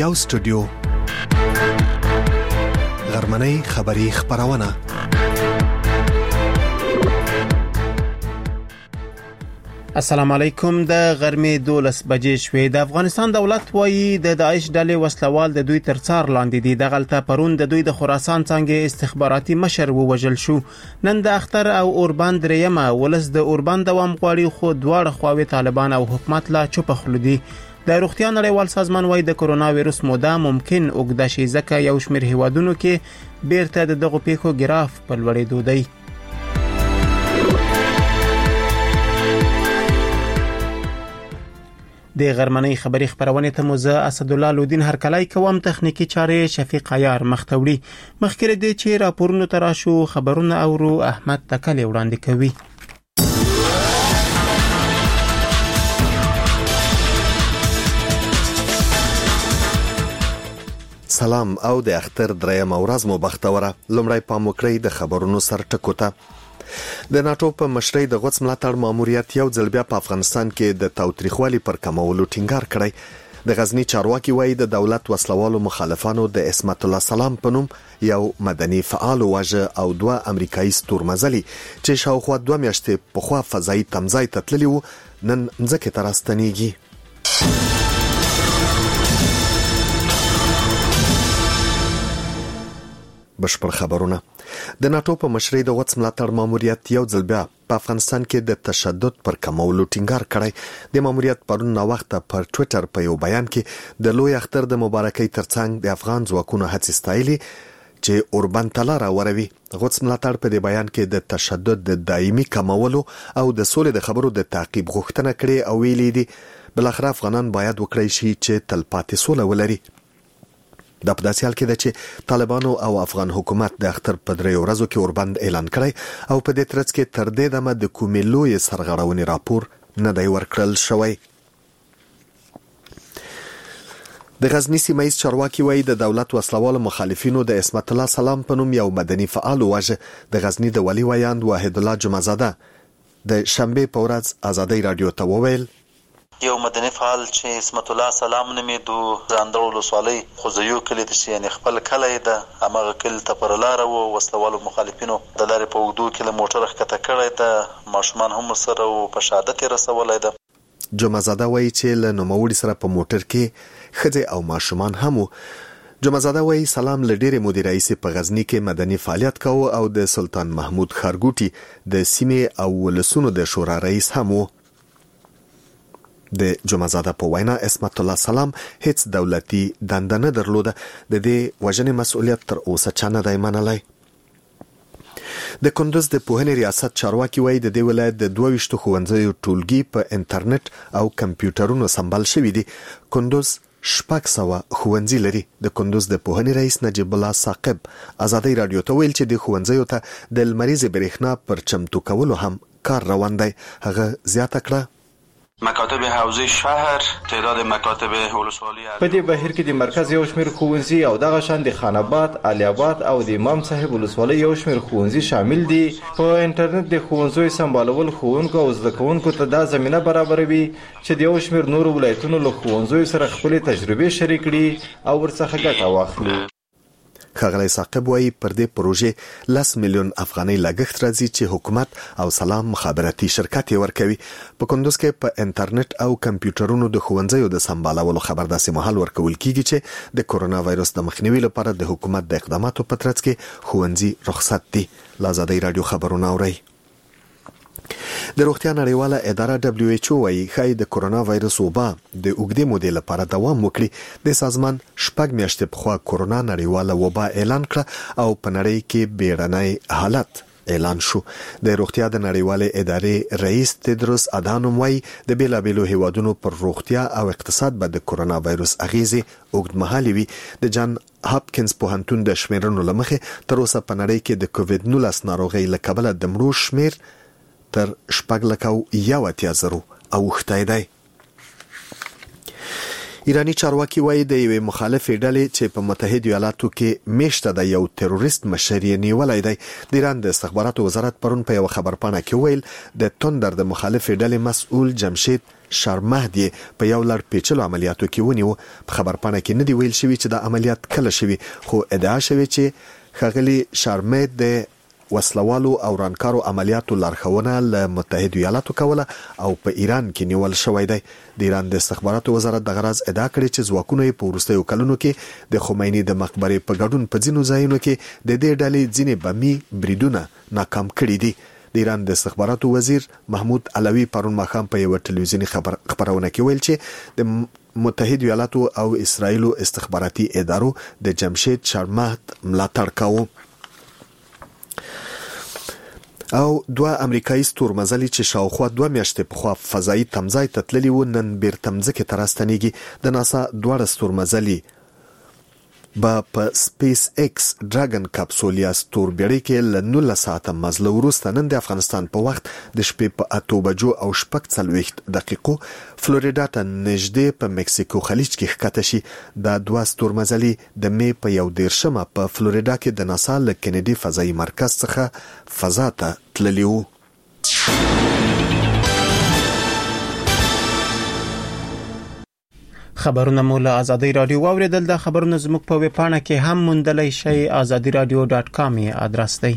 یو سټوډیو غرمنۍ خبری خبرونه. السلام علیکم. د غرمې 12 بجې شوې. د افغانستان دولت وایي د داعش ډلې وسلوال د دوی تر څار لاندې دي. د غلطه پرون د دوی د خراسان څنګه استخباراتي مشر ووجل شو. نن د اختر او اوربان دریمه ولس د اوربان دوام غواړي، خو دواړه خواوې طالبان او حکومت لا چوپ خلودي. د روغتیا نړیوال سازمان وایي د کرونا وایرس موده ممکن اوږده شي، ځکه یو شمېر هیوادونو کې بیرته د دغه پیښو ګراف په لوړېدو دی. د غرمنۍ خبری خبرونه ته موزه اسدالله لودین هرکلای کوم، تخنیکی چاره شفیق عیار مختوری. مخکره دي چې راپورونه تراشو خبرونه اورو احمد تکل وړاندې کوي. سلام او د اختر دریم ورځ مو بختوره. لومړی پام وکړئ د خبرونو سر ټکو ته. د ناتو په مشرۍ د غوڅ ملاتړ ماموریت یو ځل بیا په افغانستان کې د تاوتریخوالي پر کمولو ټینګار کړی. د غزنی چارواکي وایي د دولت وسلوالو مخالفانو د اسمت الله سلام په نوم یو مدني فعال واژه او 2 امریکایي ستورمزلي چې شاوخوا 2 میاشتې په خوا فضایي تمځای ته تللي وو نن ځکه تراستنیږي. بشپړ خبرونه. د ناتو په مشرۍ د غوڅ ملاتړ ماموریت یو ځل بیا په افغانستان کې د تشدد پر کمولو ټینګار کړی. د ماموریت پرون نو وخت پر ټوئیټر په یو بیان کې د لوی اختر د مبارکۍ ترڅنګ د افغان ځواکونو هڅې ستایلې چې اوربان تلاره وروي. غوڅ ملاتړ په دې بیان کې د تشدد د دایمي کمولو او د سولې د خبرو د تعقیب غوښتنه کړې او ویلي دي بلخره افغانان باید وکړي شي چې تلپاتې سوله ولري. د په داسې حال کې ده چې طالبانو او افغان حکومت د اختر په 3 ورځو کې اوربند اعلان کړی او په دې ترڅ کې تر دې دمه د کومې لوی سرغړونې راپور نه دی ورکړل شوی. د غزنی سیمه ییز چارواکي وایي د دولت وسلوال مخالفینو د اسمت الله سلام په نوم یو مدني فعال واژه د غزنی د ولی ویاند واحد الله جمعزاده د شنبه په ورځ ازادي رادیو ته وویل یو مدني فعال چې اسمت الله سلام نومیدو ځاندړو ولسوالۍ خوځیو کلی د یعنی خپل کلی ده هغه کلی ته پر لار او وسلوالو مخالفینو د لارې په وګدو کې موټر ښکته کړی ده، ماشومان هم سره او په شهادت رسولای ده. جمعزاده وایي چې له نوموړي سره په موټر کې ښځې او ماشومان هم. جمعزاده وایي سلام له ډېرې مودې راهیسې په غزنی کې مدني فعالیت کاوه او د سلطان محمود ښارګوټي د سیمې او ولسونو د شورا رئیس هم و. د جمعزاده په وینا اسمت الله سلام هیڅ دولتي دنده نه درلوده. د دې وژنې مسؤلیت تر اوسه چا نه دی منلی. د کندوز د پوهنې ریاست چارواکي وایي د دې ولایت د 22 ښوونځیو ټولګي په انټرنیټ او کمپیوټرونو سمبال شوي دي. کندوز 600 ښوونځي لري. د کندوز د پوهنې رئیس نجیب الله ثاقب ازادي رادیو ته ویل چې د ښوونځیو ته د لمریزې برېښنا پر چمتو کولو هم کار روان دی. هغه زیاته کړه مکاتب حوزه شهر تعداد مکاتب ولسوالی په دې بهیر کې د مرکز یو شمېر ښوونځي او دغه شان د خان آباد، علي آباد او د امام صاحب ولسوالۍ یو شمېر ښوونځي شامل دي. په انټرنیټ د ښوونځیو سمبالول ښوونکو او زده کوونکو ته دا زمینه برابروي چې د یو شمېر نورو ولایتونو له ښوونځیو سره خپلې تجربې شریک کړي او ورڅخه ګټه واخلي. ښاغلی ثاقب وایي پر دې پروژې 10 میلیون افغانۍ لګښت راځي چې حکومت او سلام مخابراتي شرکت یې ورکوي. په کندوز کې په انټرنیټ او کمپیوټرونو د ښوونځیو د سمبالولو خبر داسې مهال ورکول کیږي چې د کرونا وایرس د مخنیوي لپاره د حکومت د اقداماتو په ترڅ کې ښوونځي رخصت دي. لازادي رادیو خبرونه اوري. د روغتیا نړیواله اداره WHO وايي ښایي د کرونا وایرس وبا د اوږدې مودې لپاره دوام وکړي. د سازمان 6 میاشتې پخوا کرونا نړیواله وبا اعلان کړه او په نړۍ کې بیړنی حالت اعلان شو. د روغتیا د نړیوالې ادارې رئیس تدروس ادانوم وايي د بیلابیلو هیوادونو پر روغتیا او اقتصاد به د کرونا وایرس اغیزې اوږدمهالې وي. د جان هاپکینز پوهنتون د شمیرنو لمخې تر اوسه په نړۍ کې د کووډ 19 ناروغۍ له کبله د مړو شمیر تر 4,180,000 اوښتی دی. ایرانی چارواکي وایي د یوې مخالفې ډلې چې په متحده ایالاتو کې میشته د یو تروریست مشر یې نیولای دی. د ایران د استخباراتو وزارت پرون په یو خبرپاڼه کې ویل د توندر د مخالفې ډلې مسؤل جمشید شارمهدی په یو لړ پیچلو عملیاتو کې ونیو. په خبرپاڼه کې نه دی ویل شوی چې د عملیات کله شوی، خو ادعا شوی چې ښاغلي شارمهد د وسلوالو او رانکارو عملیاتو لارښوونه له متحده ایالاتو کوله او په ایران کې نیول شوی دی. د ایران د استخباراتو وزارت د غراز ادعا کړې چې ځواکونه په وروستیو کلونو کې د خمیني د مقبرې په ګډون په ځینو ځایونو کې د دې ډلې ځینې بمي بریدونه ناکام کړي دي. د ایران د استخباراتو وزیر محمود علوي پرون ماښام په یو ټلویزیونی خبرونه کې ویل چې د متحده ایالاتو او اسرایلو استخباراتي ادارو د جمشید شارمهد ملاتړ کاوه. او دوه امریکایي ستورمزلي چې شاوخوا 2 میاشتې پخوا فضایي تمځای ته تللي وو نن بیرته مځکې ته راستنېږي. د ناسا دواړه ستورمزلي په سپیس ایکس ډراګن کپسول یا ستوربیړۍ کې له 19 ساعته مزل وروسته نن د افغانستان په وخت د شپې په 8:40 فلوریدا ته نږدې په مکسیکو خلیج کې ښکته شي. دا دوه ستورمزلي د می په 11 په فلوریدا کې د ناسا له کینیډي فضایي مرکز څخه فضا ته تللي وو. خبرونه مو له آزادۍ رادیو واوریدل. د خبرونو زموږ په ویب پاڼه کې هم موندلای شئ. azadiradio.com ادرس دی.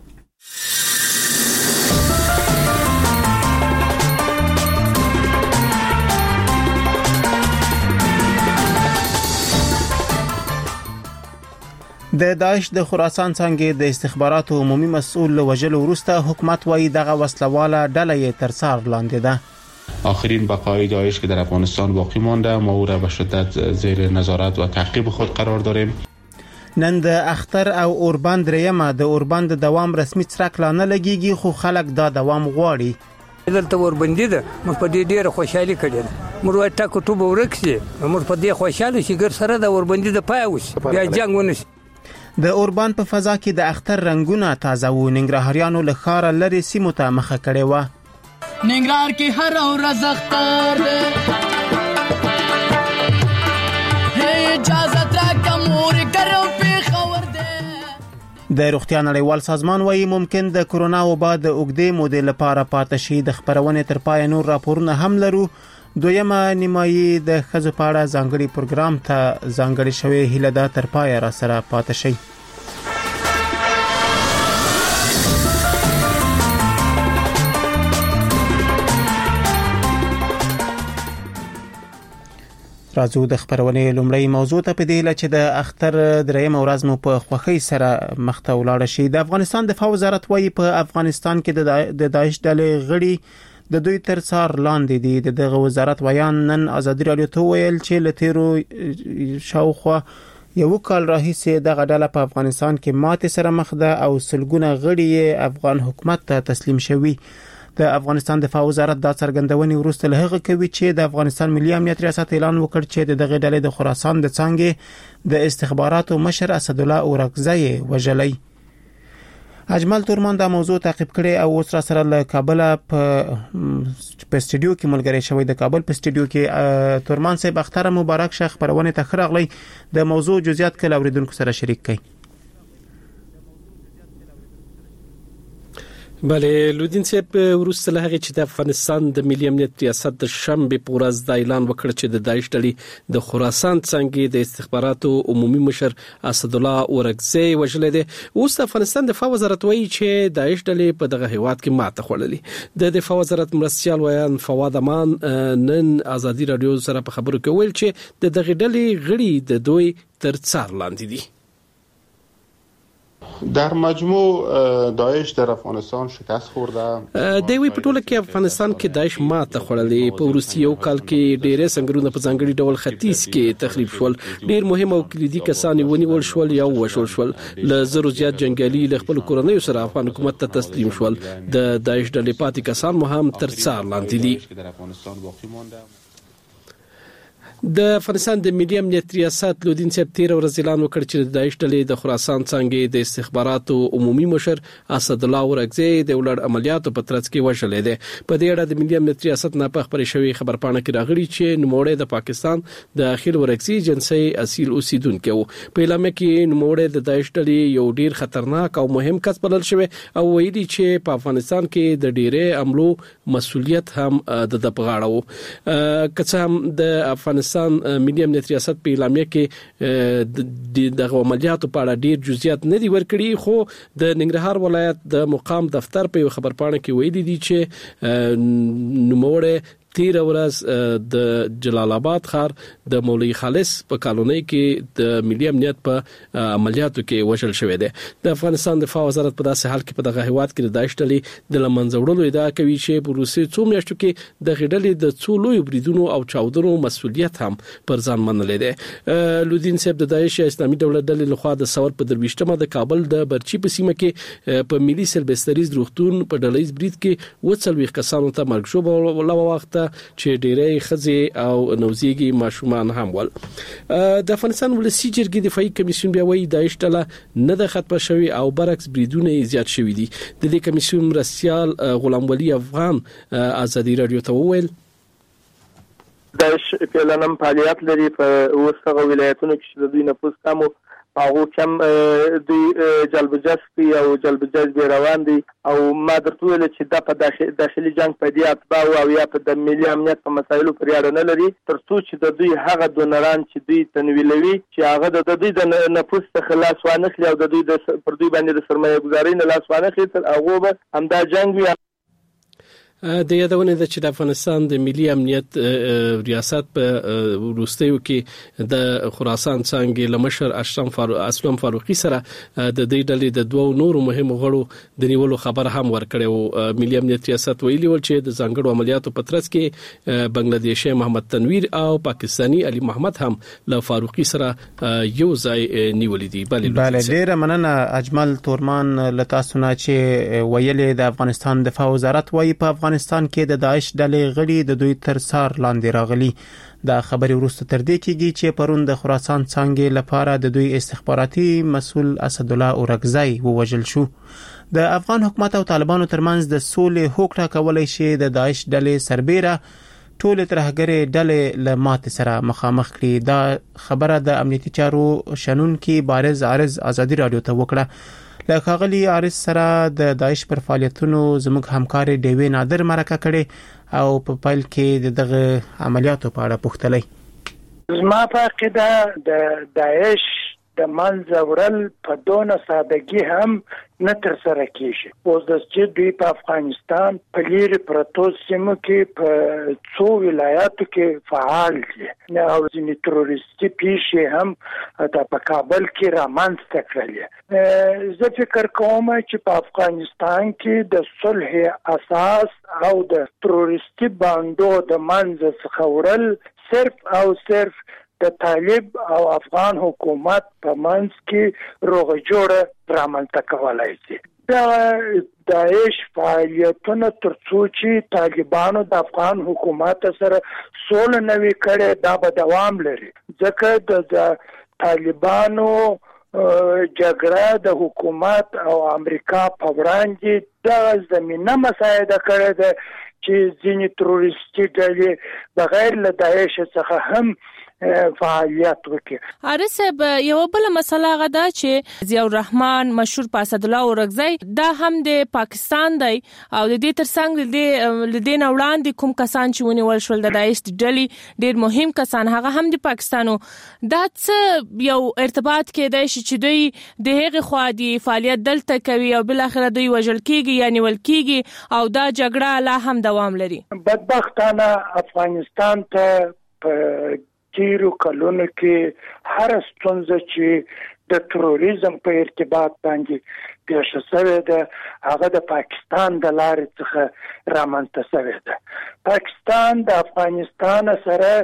د داعش د خراسان څنګه د استخباراتو عمومي مسؤل وجلو وروسته حکومت وايي دغه وسلواله ډله یې تر څار لاندې ده. آخرین بقای داعش که در افغانستان باقی مانده ما او را به شدت زیر نظارت و تعقیب خود قرار داریم. نن د اختر او اوربند ریمه د اوربند دوام رسمي څرک لا نه لګيږي، خو خلک دا دوام غواړي. دلته اوربندي ده موږ په دې ډیره خوشحالي کړې ده. موږ وایو ټاکو ټوب ورکسي موږ په دې خوشاله شي ګر سره د اوربندي د پای اوس بیا جنگ ونشي. د اوربند په فضا کې د اختر رنگونه تازه و. ننګرهاریانو له ښاره لري سیمو ته مخه کړې و. ننګرهار کې هر ورځ اختر ده اجازه راکړه مور کرو په خبر ده. د روغتیا نړیوال سازمان وايي ممکن د کرونا وبا د اوږدې مودې لپاره پاتې شي. د خبرونې تر پای نور راپورونه هم لرو. دویمه نیمایي د ښځو په اړه ځانګړي پروګرام ته ځانګړي شوی هیله ده تر پای را سره پاتې شي. راځو د خبرونې لومړی موضوع ته په دې لچ د اختر دریم ورځ مو په خوخي سره مخته ولاړ شي. د افغانستان دفاع وزارت وايي په افغانستان کې د داعش ډلې غړي د دوی تر څار لاندې دي. دغه وزارت ویان نن آزادي رادیو ته ویل چې لتیرو شاوخوا یو کال راهیسې دغه ډله په افغانستان کې ماته سره مخ ده او سلګونه غړي افغان حکومت ته تسلیم شوي. د افغانستان دفاع وزارت دا څرګندونې وروسته له هغه کوي چې د افغانستان ملي امنیت ریاست اعلان وکړ چې دغه ډلې د خراسان د څنګه د استخباراتو مشر اسدالله اورکزی وژلی. اجمل تورمان دا موضوع تعقیب کړي او اوس را سره له کابل په استودیو کې ملګری شوی. د کابل په استودیو کې تورمان صاحب اختر مبارک شه. خبرونه ته خراغلی د موضوع جزئیات کله اوریدونکو سره شریک کړي. بله لودین صاحب ورسته له هغه چې د افغانستان د ملي امنیت ریاست د شنبه په ورځ د اعلان وکړ چې د داعش ډلې د خراسان څنګه د استخباراتو عمومي مشر اسدالله اورکزی وژل دي. اوس د افغانستان دفاع وزارت وایي چې داعش ډلې په دغه هیواد کې ماته خوړلې. د دفاع وزارت مرستیال ویان فواد امان نن آزادي رادیو سره په خبرو کې ویل چې د دغه ډلې غړي د دوی تر څار لاندې دي. در مجموع داعش در افغانستان شکست خورده. د وی په ټوله کې افغانستان کې داعش ماته خوړلې. په وروستي یو کال کې ډېرې سنگرونه په ځانګړي ډول ختیځ کې تخریب شول. ډېر مهم او کلیدي کسان ونیول شول یا وشول شول. ل زرو زیات جنگالي ل خپل کورنۍ سره افغان حکومت ته تسلیم شول. د داعش ډلې پاتې کسان مو هم تر څار لاندې دي. د افغانستان د ملي امنیت ریاست لودین صاحب 13 ورځ اعلان وکړ چې د داعش ډلې د خراسان څنګه د استخباراتو عمومي مشر اسد الله اورګزی د ولړ عملیاتو په ترڅ کې وشلې ده. په دې اړه د ملي امنیت ریاست نه په خبري شوی خبرپاڼه کې راغلي چې نوموړی د پاکستان د اخیر اورګزی جنسي اصیل اوسیدونکو په اعلان کې نوموړی د داعش ډلې یو ډیر خطرناک او مهم کس بلل شوی او ویلي چې په افغانستان کې د ډیره عملو مسؤلیت هم د پغاړو. کڅ هم د افغانستان ملي امنیت ریاست په اعلامیه کې د عملیاتو په اړه ډیر جزئیات نه دي ورکړي، خو د ننګرهار ولایت د مقام دفتر په خبرپاڼه کې ویلي دي چې نوموړی 13 ورځ د جلال آباد ښار د مولوی خالص په کالونی کې د ملي امنیت په عملیاتو کې وشل شوې ده. د افغانستان دفاع وزارت په داسې حال کې په دغه هیواد کې د داعش ډلې د لمنځه وړلو ادعا کوي چې په روسي څو میاشتو کې د غډلې د څو لوی بریدونو او چاودنو مسؤلیت هم پر ځان منلې ده. لودین صاحب د داعش اسلامي دولت ډلې لخوا د سور په درويشتمه د کابل د برچی په سیمه کې په ملي سلبستریز روغتون په ډلېز برید کې وڅلوي کسانو ته مرګ شو په وخت چې ډېرې خزي او نوزيږي ماشومان هم ول. د افغانستان ولسی جرګې دفاعي کمیسیون بیا وایي داعش ډله نه د ختمه شوی او برعکس بریدونه زیات شوی دي. د دې کمیسیون مرستيال غلام ولی افغان ازادي رادیو ته وویل داعش پلانم فعالیت لري په اوسغه ولایتونو کې د دوی نفوذ کمو هغه کم د جلبجسپي او جلبجز روان دي او ما درته ویل چې د په داخلي جنگ په دی اتباع او یا په د ملي امنیت په مسایلو پر اړه نه لري ترڅو چې د دوی هغه دونران چې دوی تنویلوي چې هغه د دوی د نفوذ څخه لاس وانخلي او د دوی د پر دوی باندې د سرمایه گذاري نه لاس وانخلي تر هغه به همدا جنگ وي. د یادونه ده چې د افغانستان د ملي امنیت ریاست په وروستیو کې د خراسان څنګه لمشر اسلام فاروقي سره د دې ډلې د دوه نورو مهمو غړو د نیولو خبر هم ورکړی او ملي امنیت ریاست ویلي و چې د ځانګړو عملیاتو په ترڅ کې بنگلاديشي محمد تنویر او پاکستانی علي محمد هم له فاروقي سره یو ځای نیولې دي. بله ډیره مننه اجمل تورمان لتاسونه چې ویلې د افغانستان دفاع وزارت وايي په افغانستان کې د داعش ډلې غړي د دوی تر څار لاندې راغلي. دا خبري وروسته تر دې کېږي چې پرون د خراسان څنګه لپاره د دوی استخباراتي مسؤل اسد الله اورګزی ووجل شو. د افغان حکومت او طالبانو ترمنځ د سولې هوکړه کولای شي د داعش ډلې سربېره ټول ترهګرې ډلې له مات سره مخامخ کړي. دا خبره د امنیتي چارو شنن کې بارز عارض ازادي رادیو ته وکړه. له ښاغلي عارض سره د داعش پر فعالیتونو زموږ همکار ډیوی نادر مرکه کړي او په پیل کې دغه عملیاتو په اړه پوښتلې. زما په عقیده د داعش د منځ ورل په دونه سادهګي هم نه تر سره کیږي. اوس د چې دوی په افغانستان په لیر پروتو سیمو کې په څو ولایاتو کې فعال دي او ځینې تروریستي پیښې هم په کابل کې رامنځته کړلې. زه فکر کوم چې په افغانستان کې د صلح اساس او د تروریستي باندو د منځ څخه ورل صرف او صرف د طالب او افغان حکومت په منځ کې روغه جوړه رامنځته کولای شي. د داعش فعالیتونه ترڅو چې طالبانو د افغان حکومت سره سول نه وی کړي دا به دوام لري ځکه د طالبانو جګړه د حکومت او امریکا په وړاندې د زمينه مساعده کړې ده چې ځینې تروریستي ډلې بغیر له داعش څخه هم فعالیت وکړي. ارسب یو بل مسله غدا چې ضیاء الرحمن مشهور اسد الله اورګزی دا هم د پاکستان دی او د دې ترڅنګ د دې نوړاندې کوم کسان چې ونیول شول د داعش ډلې ډیر مهم کسان هغه هم د پاکستانو دا څه یو ارتباط کېدای شي چې دوی د هغه خوا دی فعالیت دلته کوي او بل اخر دوی وژل کیږي یعنی ول کیږي او دا جګړه لا هم دوام لري. بدبختانه افغانستان ته تیرو کلونو کې هر ستونزه چې د تروریزم په ارتباط باندې پیښه شوې ده هغه د پاکستان د لارې څخه رامنځته شوې ده. پاکستان د افغانستان سره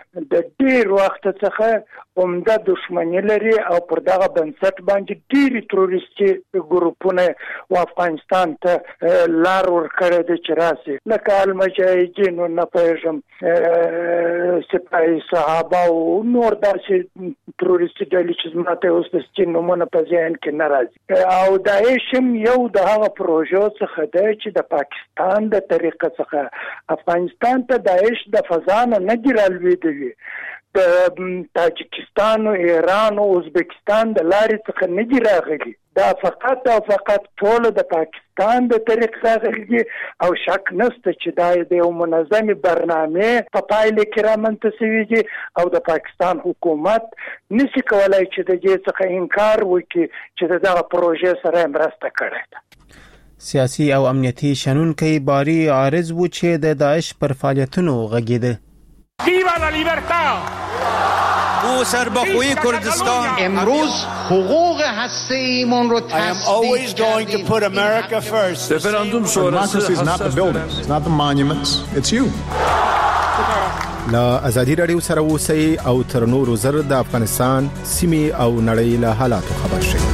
د ډیر وخت څخه عمده دښمني لري او پر دغه بنسټ باندې ډیر تروریستي ګروپونه و افغانستان ته لار ورکړې د چراسي لکه المجاهدین او نپېژم سپاهي صحابه او نور داسې تروریستي ډلې چې ماته اوس د سچین نومونه په ذهن کې ناراضي او داعش هم یو د هغه پروژو څخه دی چې د پاکستان د طریقه څخه افغانستان ته داعش د فضانه نه ګرالوي د تاجکستان او ایران او ازبکستان د لارې څخه نه دي راغلي دا فقط او فقط ټول د پاکستان د طریقې راغلي او شک نشته چې دا د یو منظم برنامه په پایله کې رامنځته شوی دی او د پاکستان حکومت نشي کولای چې د دې څخه انکار وکړي چې دغه پروژه سره مرسته کړې ده سیاسي او امنیتي شنونکي باری عارض و چې د داعش پر فعالیتونو غږیده ویوا لا لیبرتا او سربخوی کردستان امروز حقوق هسته‌ایمون رو تصدیق کردیم. رفراندوم شورای is not the buildings, it's not the monuments, it's you. لا ازادي رادیو سره اوسئ او تر نورو زر د افغانستان سیمې او نړۍ له حالاتو خبر شئ.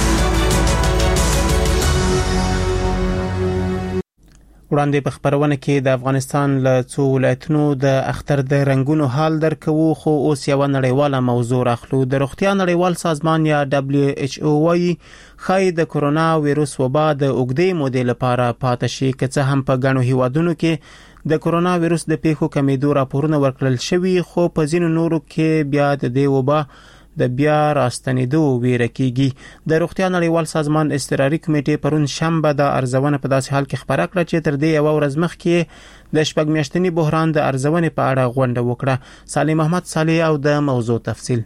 وړاندې په خبرونه کې د افغانستان له څو ولایتونو د اختر د رنگونو حال درکوو خو اوس یو نړیواله موضوع راخلو د روغتیا نړیوال سازمان یا WHO وايي خای د کرونا وایروس وبا د اوږدې مودې لپاره پاتې شي که څه هم په ګڼو هیوادونو کې د کرونا وایروس د پیښو کمیدو راپورونه ورکړل شوي خو په ځینو نورو کې بیا د دې وبا د بیا راستنېدو ویره کیږي د روغتیا نړیوال سازمان اضطراري کمیټې پرون شنبه د ارزونه په داسې حال کې خبره کړه چې تر دې یو ورځ مخکې د شپږ میاشتني بحران د ارزونې په اړه غونډه وکړه. صالح محمد صالح او د موضوع تفصیل.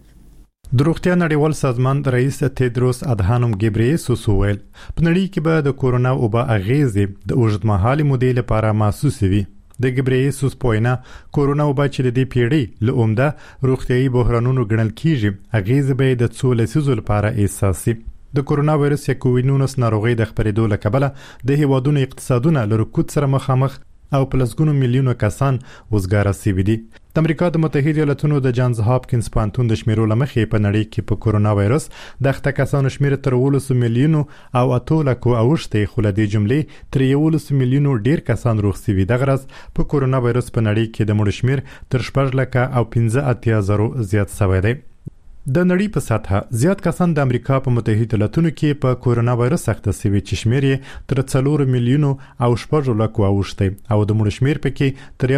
د روغتیا نړیوال سازمان رئیس تیدروس ادهانوم ګبریسوس وویل په نړۍ کې به د کورونا وبا اغیزې د اوږدمهالي مودې لپاره محسوس وي. د ګبریسوس پوینا کورونا وبا چې د دې پیړۍ له عمده روغتیايي بحرانونو ګڼل کیږي اغیز به د څو لسیزو لپاره احساسي. د کورونا وایرس یا کووید-19 ناروغي د خپرېدو له کبله د هیوادونو اقتصادونه له رکود سره مخامخ او پلسګونو میلیونو کسان وزګاره سوي دي. د امریکا د متحده ایالاتونو د جانز هاپکینز پوهنتون د شمیرو لمخې په نړۍ کې په کورونا وایرس د اخته کسانو شمیر تر 18 میلیونو او 8 لکو اوښته خو له دې جملې تر 11 میلیونو ډیر کسان روغ سوي. د غرض په کورونا وایرس په نړۍ کې د مړو شمیر تر 14 لک او 15,000 زیات شوی دی. د نړۍ په سطحه زیات کسان د امریکا په متحده ایالاتونو کې په کورونا وایرس اخته شوي چې شمیر یې تر 4 میلیونو او 14 لکو اوښته او د مړو شمیر پکې تر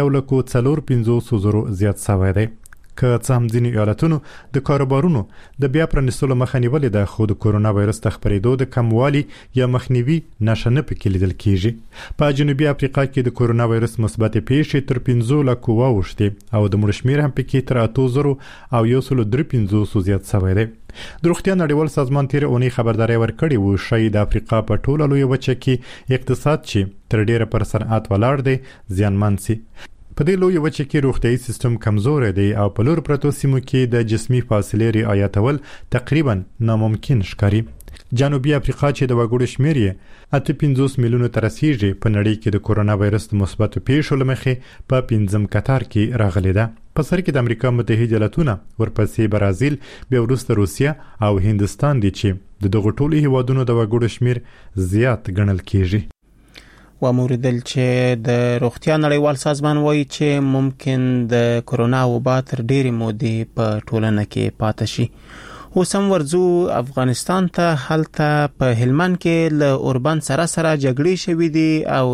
1,450,000 زیات شوی دی. که څه هم ځینې ایالتونو د کاروبارونو د بیا پرانیستلو مخه نیولې ده خو د کورونا وایرس د خپرېدو د کموالي یا مخنیوي نښه نه پکې لیدل کیږي. په جنوبي افریقا کې د کورونا وایرس مثبت پیښې تر 15 لکو واوښتې او د مړو شمیر هم پکې تر 8,000 او 1,350 زیات شوی دی. د روغتیا نړیوال سازمان تیر اونۍ خبرداري ورکړې و چې د افریقا په ټوله لویه وچه کې اقتصاد چې تر ډیره پر صنعت ولاړ دی زیانمن سي. په دې لویه وچه کې روغتیايي سیستم کمزور دی او په لور پرتو سیمو کې د جسمي فاصلې رعایتول تقریبا ناممکن ښکاري. جنوبي افریقا چې د وګړو شمیر یې 850 میلیونو ته رسیږي په نړۍ کې د کورونا وایرس د مثبتو پیښو لمخې په 5م قطار کې راغلي ده. په سر کې د امریکا متحده ایالاتونه ورپسې برازیل بیا وروسته روسیا او هندستان دي چې دغه ټولو هیوادونو د وګړو شمیر زیات ګڼل کیږي. و موردل چې د روغتیا نړیوال سازمان وایي چې ممکن د کورونا وبا تر ډېرې مودې په ټولنه کې پاتې شي. اوس هم ورځو افغانستان ته. هلته په هلمند کې له اوربند سره جګړې شوې دي او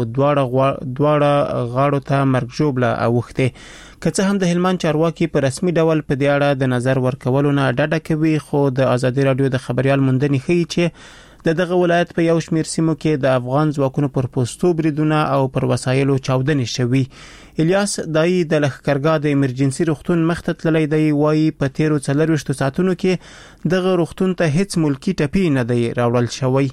دواړه غاړو ته مرګ ژوبله اوښتې. که څه هم د هلمند چارواکي په رسمي ډول په دې اړه د نظر ورکولو نه ډډه کوي خو د ازادي رادیو د خبريال موندنې ښیي چې د دغه ولایت په یو شمیر سیمو کې د افغان ځواکونو پر پوستو بریدونه او پر وسایلو چاودنې شوي. الیاس دای د لښکرګاه د ایمرجنسي روغتون مخته تللی دی. وایي په تیرو 24 ساعتونو کې دغه روغتون ته هیڅ ملکی ټپي نه دی راوړل شوی.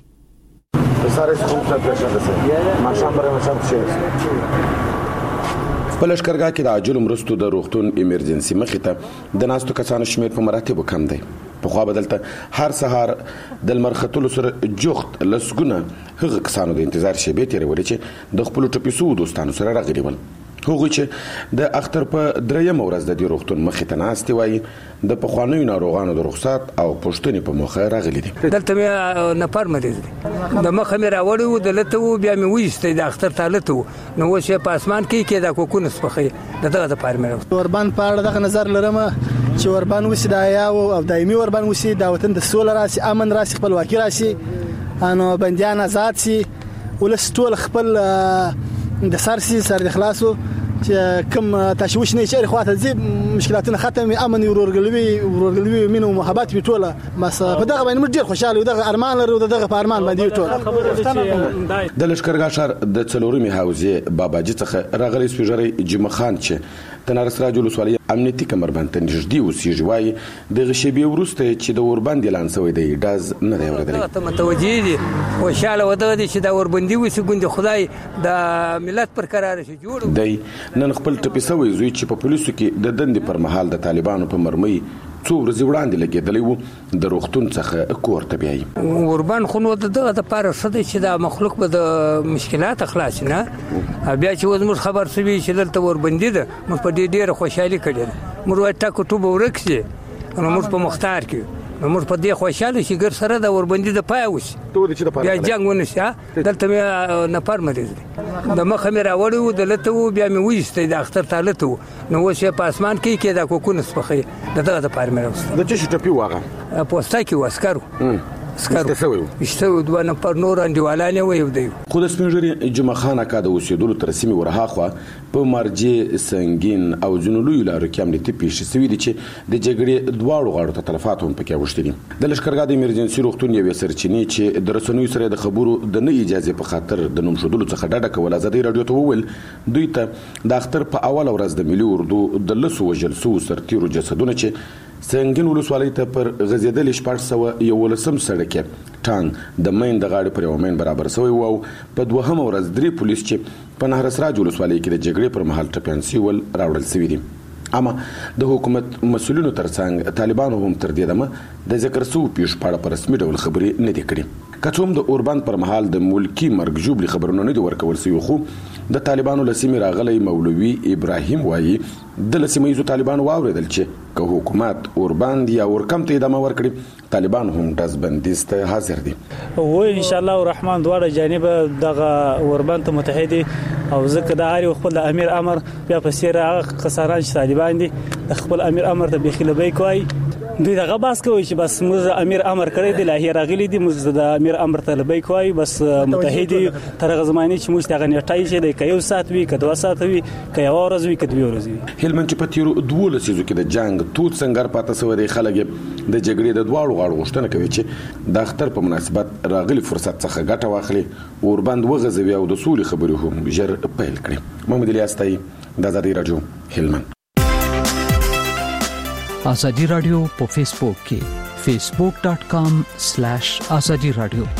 په لښکرګاه کې د عاجل مرستو د روغتون ایمرجنسي مخې ته د ناستو کسانو شمیر په مراتبو کم دی. په خوا بدلته هر سهار د لمر ختلو سره جوخت لسګونه هغه کسانو د انتظار شیبې تیرولې چې د خپل ټپیسو دوستانو سره راغلي ول. هغه چې د اختر په دریم ورځ د دې روغتون مخې ته ناستي وایي د پخوانیو ناروغانو د رخصت او پوښتنې په موخه راغلي دي. دلته مې نفر مریض دی د مخه مې راوړی و دلته و بیا مې ویستی د اختر تالته و نو اوس یې په اسمان کې دا کوکونه سپخوي د دغه دپاره مې اوربان په اړه دغه نظر لرم چې اوربان وسي د حیا او دایمي اوربان وسي د وطن د سوله راسي امن راسي خپلواکي راسي انو بنديان آزاد سي ولس ټول خپل د سر د خلاصو چې کوم تشويش نه شي خواته زی مشکلاتونه ختم امن ورورګلوي مینه او محبت په ټوله بس په دغه باندې موږ ډیر خوشاله یو دغه ارمان لرو دغه په ارمان باندې ټوله د لشکرګاه شهر د څلورمې حوزې باباجي څخه راغلي سپیژري جمع خان چې تنار سراج ولسوالۍ امنیتي کمربند ته نږدې اوسېږي وایي دغه شیبې وروسته چې د اوربند اعلان شوی دی ډاز نه دی اورېدلی. ته متوجه دي خوشاله ودغه دي چې دا اوربندي وسي ګوند خدای د ملت پر قرار شي جوړ دی. نن خپل ټپي سوی زوی چې په پولیسو کې د دندې پر مهال د طالبانو په مرمۍ څو ورځې وړاندې لګېدلی و د روغتون څخه کور ته بیایي. اوربند خو نو دغه دپاره ښه دی چې دا مخلوق به د مشکلات خلاص نه بیا چې اوس موږ خبر شوي چې دلته اوربندي ده موږ په دې ډېره خوشحالي کړې ده موږ وایي ټاکو ټوبه ورک شي نو موږ په مختار کې موږ په دې خوشاله شي ګر سره د اوربندي د پای وشي بیا جنگ ونشي دلته مې نفر مریض دی د مخه مې راوړی و دلته و بیا مې ویستی د اختر تالته و نو اوس یې په اسمان کې دا کوکونه سپخوي د دغه دپاره مې راوستی. د څه شي ټپي و هغه پوسته کې و عسکرو اشته دوه نفر نور انډیوالان یې ویو دی. خو د سپینږیري جمعه خان اکا د اوسېدلو تر سیمې ورهاخوا په مارجې سنګین او ځینو لویو لارو کې امنیتي پیښې سوي دي چې د جګړې دواړو غاړو ته تلفات هم پکې اوښتي دي. د لشکرګاه د ایمرجنسي روغتون یوې سرچینې چې د رسنیو سره د خبرو د نه اجازې په خاطر د نوم ښودلو څخه ډډه کول ازادي راډیو ته وویل دوی ته د اختر په اوله ورځ د ملي اردو د لسو وژل سوو سرتیرو جسدونه چې سنګین ولسوالۍ ته پر غځېدلې 411 سړک ټانک د مین د غاړې پر یو مین برابر شوی و او په دوهمه ورځ 3 پولیس چې په نهر سراج ولسوالۍ کې د جګړې پر مهال ټپیان سیول راوړل شوي دي. اما د حکومت مسؤلینو ترڅنګ طالبانو هم تر دې دمه د ذکر شوو پیښو په اړه په رسمي ډول خبرې نه دي کړې. که څوم د اوربند پر مهال د ملکی مرګ جوړې خبرونه نه دي ورکول شوي خو د طالبانو لسیمې راغلی مولوي ابراهیم وایي د لسیمه ییزو طالبانو واوریدل چې که حکومت اوربند یا ورکم ته ادامه ورکړي طالبان هم داس بندیز ته حاضر دي. و ان شاء الله الرحمن دواړه جانب دغه اوربند ته متحد او ځکه د هر خپل امیر امر بیا په سیر هغه قصاران چې طالبان دي خپل امیر امر ته بخلبای کوي دوی دغه باس کوي چې بس موږ امیر امر کړی دی لاهي راغلي دي موږ د امیر امر ته لبای کوي بس متحد تر غزمانی چې موږ دغه نیټای چې د کيو سات وی کدوا سات وی کيو ورځ وی کدوی ورځ وی هلمند چې په تیرو 12 سيزو کې د جنگ توت څنګه پاتې سو دی خلک د جګړې د دواړو غاړو غوښتنه کوي چې د اختر په مناسبت راغلي فرصت څخه ګټه واخلي اوربند وغځوي او د سولې خبرې هم ژر پیل کړي. محمد الیاستای د آزادی رادیو هلمند. آزادی رادیو په فیسبوک کې facebook.com/azadi radio.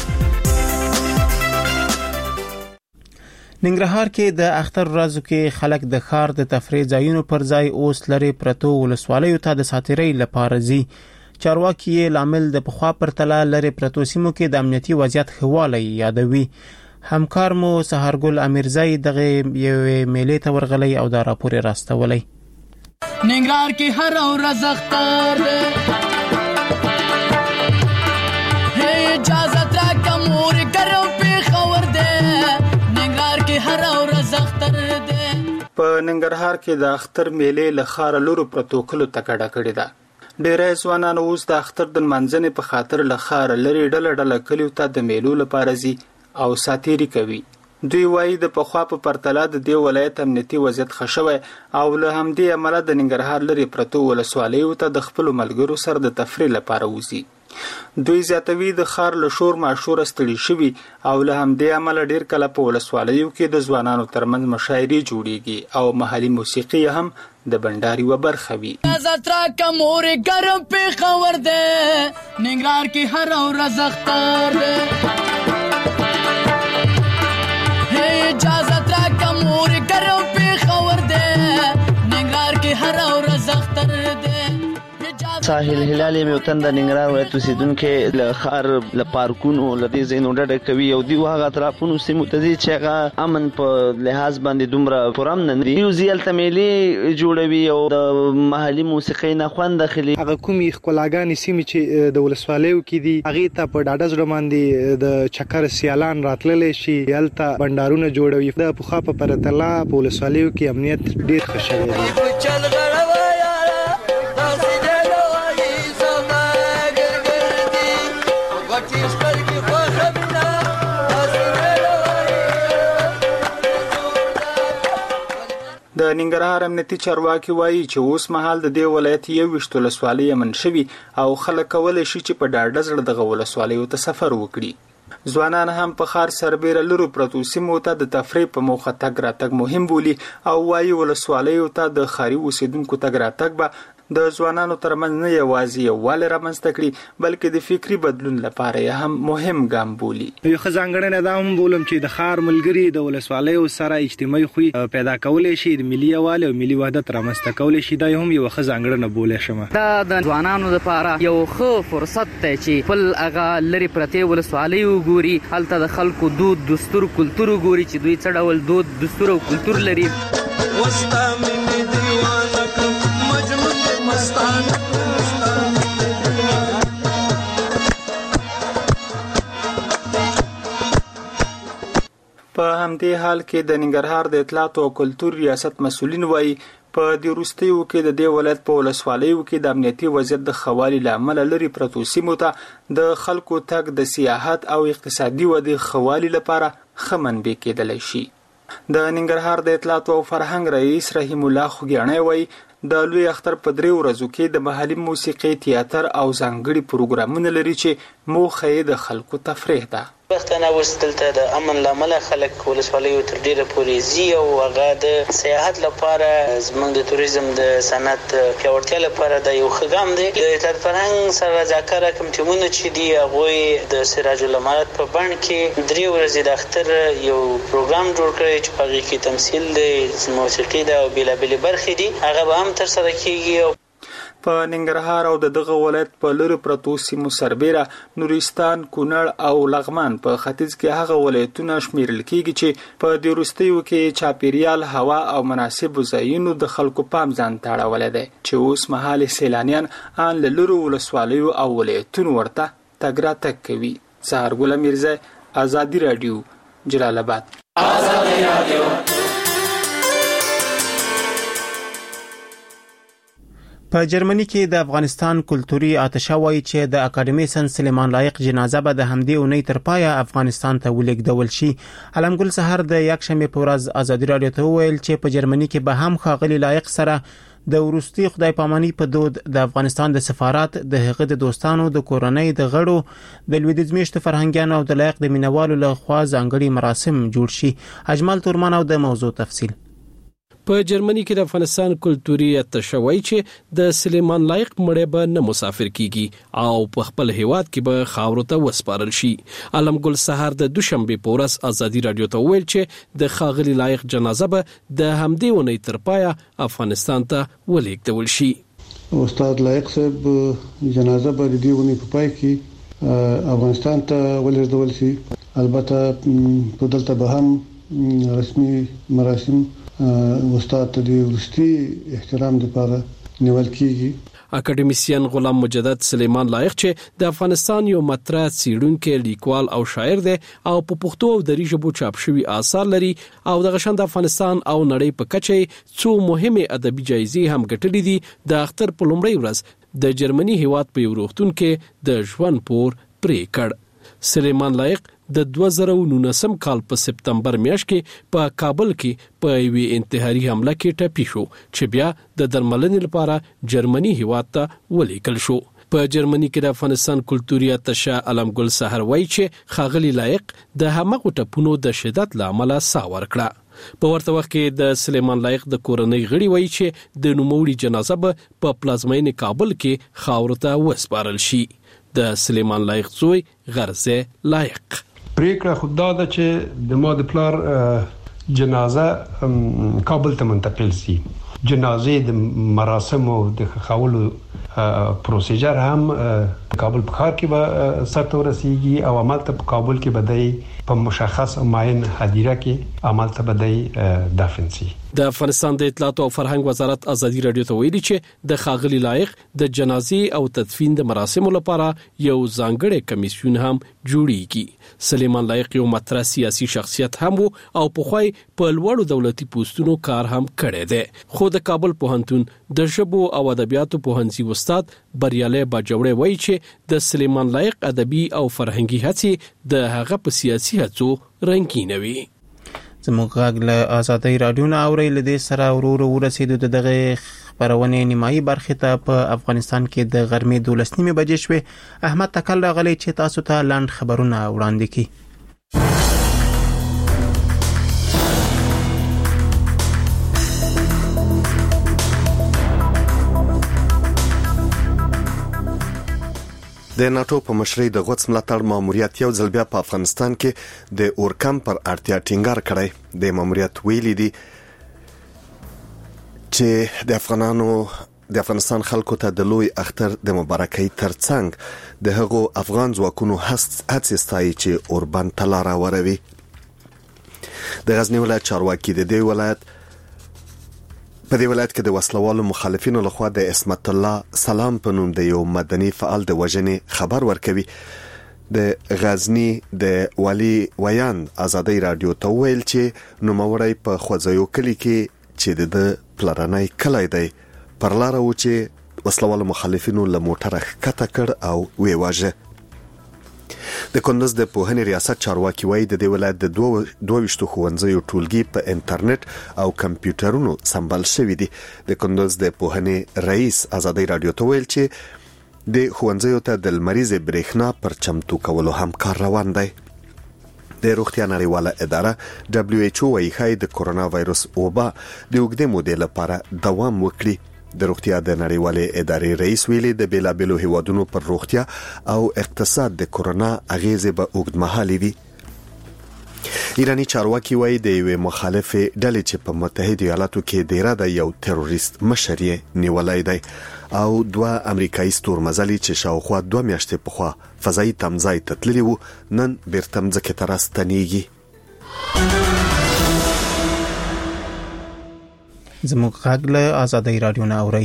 ننګرهار کې د اختر ورځو کې خلک د ښار د تفریح ځایونو پر ځای اوس لري پرتو ولسوالیو ته د ساتیرۍ لپاره ځي. چارواکي لامل د پخوا پرتله لري پرتو سیمو کې د امنیتي وضعیت خواله یادوي. همکار مو سحرګل امیرزای دغه یوې میلې ته ورغلی او دا راپور راستولی. ننګرهار کې هر ورځ اختر دی اجازه ترا کومور کرو په خبر دی ننګرهار کې هر ورځ اختر دی. په ننګرهار کې د اختر میلې له خار لورو پروتوکول تکړه کړی ده. ډېر ځوانان اوس د اختر د منځنې په خاطر له خار لري ډله کلیو ته د میلو لپاره ځي او ساتيري کوي. دوی وایي د پخوا په پرتله د دې ولایت امنیتي وضعیت ښه شوی او له همدې امله د ننګرهار لري پرتو ولسوالیو ته د خپل ملګرو سره د تفریح لپاره وځي. دوی زیاتوي د خار له شور ماشور ستړي شوي او له همدې امله ډیر کله په ولسوالیو کې د ځوانانو ترمنځ مشاعرې جوړیږي او محلي موسیقي هم د بنداري و برخه وي. زترا کومور ګرم په خبر ده ننګرهار کې هر ورځ اختر ده اجازه ترا کومور ګرم په خبر ده ننګرهار کې هر ورځ اختر ده. ساحل هلال یو تند ننګرهار ولایت اوسیدونکو له خار له پارکونو له زینو ډډه کوي او دی هغه اطرافونو سیمو ته چې هغه امن په لحاظ باندې دومره پرام نه دی یو ځل تمېلي جوړوي او د محلي موسیقي نه خوند داخلي هغه کومي خپلاګانی سیمې چې د ولسوالیو کې دي هغه ته په ډاډه ځړ باندې د چکر سیالان راتللې شي یالته بندرونه جوړوي د پوخا په پرتلا په ولسوالیو کې امنیت ډیر ښه شوی دی د ننګرهار امنیتي چارواکي وایي چې اوس مهال د دې ولایت 21 ولسوالۍ امن شوي او خلک کولای شي چې په ډاډه زړه دغه ولسوالیو ته سفر وکړي. ځوانان هم په ښار سربیره لرو پرتو سیمو ته د تفریح په موخه تګ راتګ مهم بولي او وایي ولسوالیو ته د ښاري اوسیدونکو تګ راتګ به د ځوانانو ترمنځ نه یوازې یووالی رامنځته کړي بلکې د فکري بدلون لپاره یې هم مهم ګام بولي. یو ښه ځانګړنه دا هم بولم چې د ښار ملګري د ولسوالیو سره اجتماعي خوی پیدا کولی شي د ملي یووالي او ملي وحدت رامنځته کولی شي دا هم یو ښه ځانګړنه بولی شم. دا د ځوانانو لپاره یو ښه فرصت دی چې خپل هغه لرې پرتې ولسوالۍ وګوري هلته د خلکو دود دستور کلتور وګوري چې دوی څه ډول دود دستور او کلتور لري. په همدې حال کې د ننګرهار د اطلاعات او کلتور ریاست مسؤلین وایي په دې وروستیو کې د دې ولایت په ولسوالیو کې د امنیتي وضعیت د ښوالي له امله لرې پرتو سیمو ته د خلکو تګ د سیاحت او اقتصادي ودې ښوالي لپاره ښه منبع کېدلی شي. د ننګرهار د اطلاعات او فرهنګ رئیس رحیم الله خوګیاڼی وایي د لوی اختر په 3 ورځو کې د محلي موسیقي تیاتر او ځانګړي پروګرامونه لري چې موخه یې د خلکو تفریح ده. پښتانه وستلته د امن لامل خلک ولسوالیو تر ډیره پورې زی او هغه د سیاحت لپاره زموږ د توریزم د صنعت پیاوړتیا لپاره د یو ښه دی. د اطلاعات فرهنګ سره ذکر کوم ټیمونه چې دی هغه د سراج الامارات په بڼ کې 3 ورځې د اختر یو پروګرام جوړ کړی چې په هغه کې تمثيل د موسیقي د او بیلابل برخې دي هغه به هم تر سره کیږي. په ننګرهار او دغه ولایت په لری پرتو سیمو سربیره نورستان کونړ او لغمان په ختیځ کې هغه ولایتونه شمیرل کیږي چې په دې وروستیو کې چاپیریال هوا او مناسب ځایونو د خلکو پام ځان ته اړولې ده چې اوس مهال سیلانیان ان له لری ولسوالیو او ولایتونو ورته تګ راتګ کوي. سهار ګل میرزا آزادی رادیو جلال آباد. آزادی رادیو په جرمني کې د افغانستان کلتوري آتشه وایي چې د اکاډمیسن سلیمان لایق جنازه به د همدې اونۍ تر پایه افغانستان ته ولېږدول شي. علمګل سحر د یکشنبه په ورځ آزادي رادیو ته ویل چې په جرمني کې به هم ښاغلي لایق سره د ورستي خدای پاماني په دود د افغانستان د سفارت د هغه د دوستانو د کورنۍ د غړو د لویدیځ میشتو فرهنګیانو او د لایق د مینوالو له خوا ځانګړي مراسم جوړ شي. اجمل تورمان او د موضوع تفصیل. په جرمني کې د افغانستان کلتوري آتشه وایي چې د سلیمان لایق مړی به نه مسافر کیږي او په خپل هیواد کې به خاورو ته وسپارل شي. علمګل سحر د دوشنبه په ورځ آزادي رادیو ته ویل چې د خاغلی لایق جنازه به د همدې ونې تر پایه افغانستان ته ولېږدول شي. استاد لایق صاحب جنازه به د دې ونې په پای کې افغانستان ته ولېږدول شي. البته په دلته به هم رسمي مراسم استاد ته د ورستي احترام لپاره نیول کیږي. اکاډمیسین غلام مجدد سلیمان لایق چې د افغانستان یو مطرح څیړونکی لیکوال او شاعر دی او په پښتو او دری ژبو چاپ شوی آثار لري او د غشن د افغانستان او نړۍ په کچه څو مهمه ادبي جایزې هم ګټلې دي. د اختر په لومړۍ ورځ د جرمني هیواد په یو روغتون کې د ژوند پور پرې کړ. سلیمان لایق د 2019 کال په سپتمبر میاشت کې په کابل کې په یوه انتحاري حمله کې ټپي شو چې بیا د درملنې لپاره جرمني هیواد ته ولیکل شو. په جرمني کې د افغانستان کلتوري آتشه علمګل سحر وایي چې خاغلی لایق د همغه ټپونو د شدت لامل ساور کړه. په ورته وخت کې د سلیمان لایق د کورنۍ غړي وایي چې د نوموړي جنازه به په پلازمین کابل کې خاور ته وسپارل شي. د سلیمان لایق زوی غرزه لایق پریکړه خدا ده چې د ما د پلار جنازه کابل ته منتقل شي. جنازې د مراسم او د خولو پروسیجر هم کابل په ښار کې به سرته ورسیږي او عملته په کابل کې به په مشخص او معین هدیره کې عملته به دفن شي. د افغانستان د اطلاعات او فرهنګ وزارت ازادي رادیو ته ویلي چې د خاغلی لایق د جنازې او تدفین د مراسمو لپاره یو ځانګړی کمیسیون هم جوړیږي. سلیمان لایق یو مطرح سیاسي شخصیت هم وو او په خوای په لوړو دولتي پوسټونو کار هم کړی دی. خو د کابل پوهنتون د ژبو او ادبیاتو پوهنځي استاد بریالی باجوړی وایي چې د سلیمان لایق ادبي او فرهنګي هڅې د هغه په سیاسي هڅو رنګینوي. زموږ غږ له ازادي رادیو نه اوري لدې سره ورو ورسېدو دغه خبرونه نیمایي برخه ته په افغانستان کې د غرمې 12 بجې شوه. احمد تکل راغلی چې تاسو ته لاند خبرونه وړاندې کړي. د ناتو په مشرۍ د غوڅ ملاتړ ماموریت یو ځل بیا په افغانستان کې د اورکم پر اړتیا ټینګار کړی. د ماموریت ویلي دي چې د افغانستان خلکو ته د لوی اختر د مبارکۍ ترڅنګ د هغو افغان ځواکونو هڅې ستایي چې اوربند ته لاره وروي. د غزنی ولایت چارواکي د دې ولایت په دې ولایت کې د وسلوالو مخالفینو لخوا د اسمت الله سلام په نوم د یو مدني فعال د وژنې خبر ورکوي. د غزنی د والی ویان ازادي رادیو ته ویل چې نوموړی په خوځیو کلی کې چې د پلرنۍ کلی دی پر لار و چې وسلوالو مخالفینو له موټره ښکته کړ او وی واژه. د کندوز د پوهنې ریاست چارواکي وایي د دې ولایت د 22 ښوونځیو ټولګي په انټرنیټ او کمپیوټرونو سمبال شوي دي. د کندوز د پوهنې رئیس ازادي رادیو ته ویل چې د ښوونځیو ته د لمریزې برېښنا پر چمتو کولو هم کار روان دی. د روغتیا نړیواله اداره WHO وايي چې د کورونا وایروس وبا د اوږدې مودې لپاره دوام وکړي. د روغتیا د نړیوالې ادارې رئیس ویلي د بیلابیلو هیوادونو پر روغتیا او اقتصاد د کورونا اغیزې به اوږدمهالې وي. ایرانی چارواکي وایي د یوې مخالفې ډلې چې په متحده ایالاتو کې ډیره د یو تروریست مشر یې نیولای دی او 2 امریکایي ستورمزلي چې شاوخوا 2 میاشتې پخوا فضایي تمځای ته تللي وو نن بیرته مځکې ته راستنیږي. زموږ غږ له ازادي رادیو نه اوري.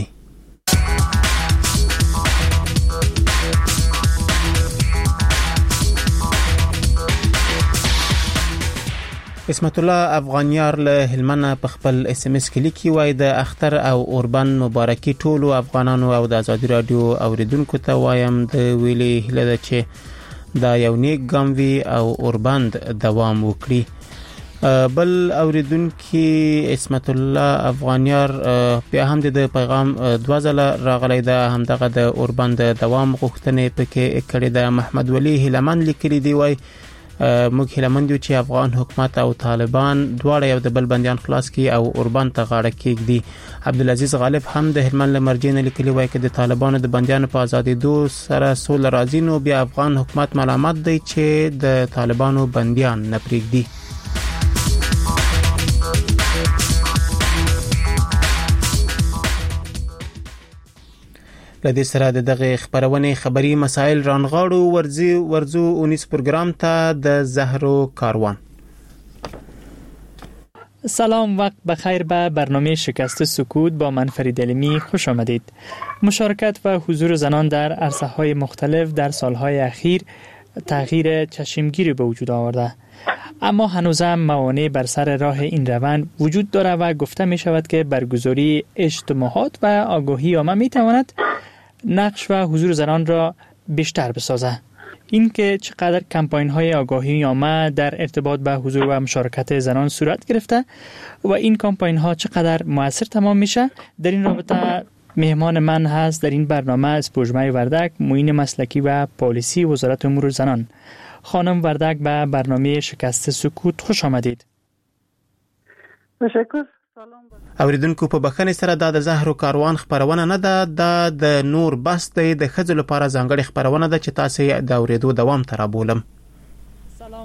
اسمت الله افغانیار له هلمند په خپل SMS کې لیکي وای د اختر او اوربند مبارکي ټولو افغانانو او د ازادي رادیو اوریدونکو ته وایم د ویلي هله ده چې دا یو نیک ګام وي او اوربند دوام وکړي. بل اوریدونکو اسمت الله افغانیار په هم د پیغام 2 ځله راغلی دا همدغه د اوربند دوام غوښتنې پکې کړي د محمد ولی هلمند لیکلي دی وای موږ هلمند یو چې افغان حکومت او طالبان دواړه یو د بل بنديان خلاص کی او اوربند ته غاړه کېږدي. عبدالعزيز غالب هم د هلمند لمرجین لیکلي وای چې د طالبانو د بنديانو په ازادي دو سره سول راځي نو بیا افغان حکومت ملامت دی چې د طالبانو بنديان نه پریږدي. لدې سره دغه خبرونه خبري مسائل رانغاړو ورزو اونیس پروگرام ته د زهرو کاروان. سلام، وقت بخیر. به برنامه شکست سکوت با من فرید علمی خوش آمدید. مشارکت و حضور زنان در عرصه‌های مختلف در سالهای اخیر تغییر چشمگیری به وجود آورده، اما هنوزم موانع بر سر راه این روند وجود دارد و گفته می شود که برگزاری اجتماعات و آگاهی عامه می تواند نقش و حضور زنان را بیشتر بسازد. این که چقدر کمپاین های آگاهی عامه در ارتباط به حضور و مشارکت زنان صورت گرفته و این کمپاین ها چقدر مؤثر تمام میشه، در این رابطه مهمان من هست در این برنامه اسپوژمای وردک، معین مسلکی و پالیسی وزارت امور زنان. خانم وردک به برنامه شکست سکوت خوش آمدید. تشکر. اوریدونکو په بخښنې سره دا د زهرو کاروان خبرونه نه ده، د نور بس د خځو لپاره ځانګړي خبرونه ده چې تاسو د اوریدو دوام تر بولم. سلام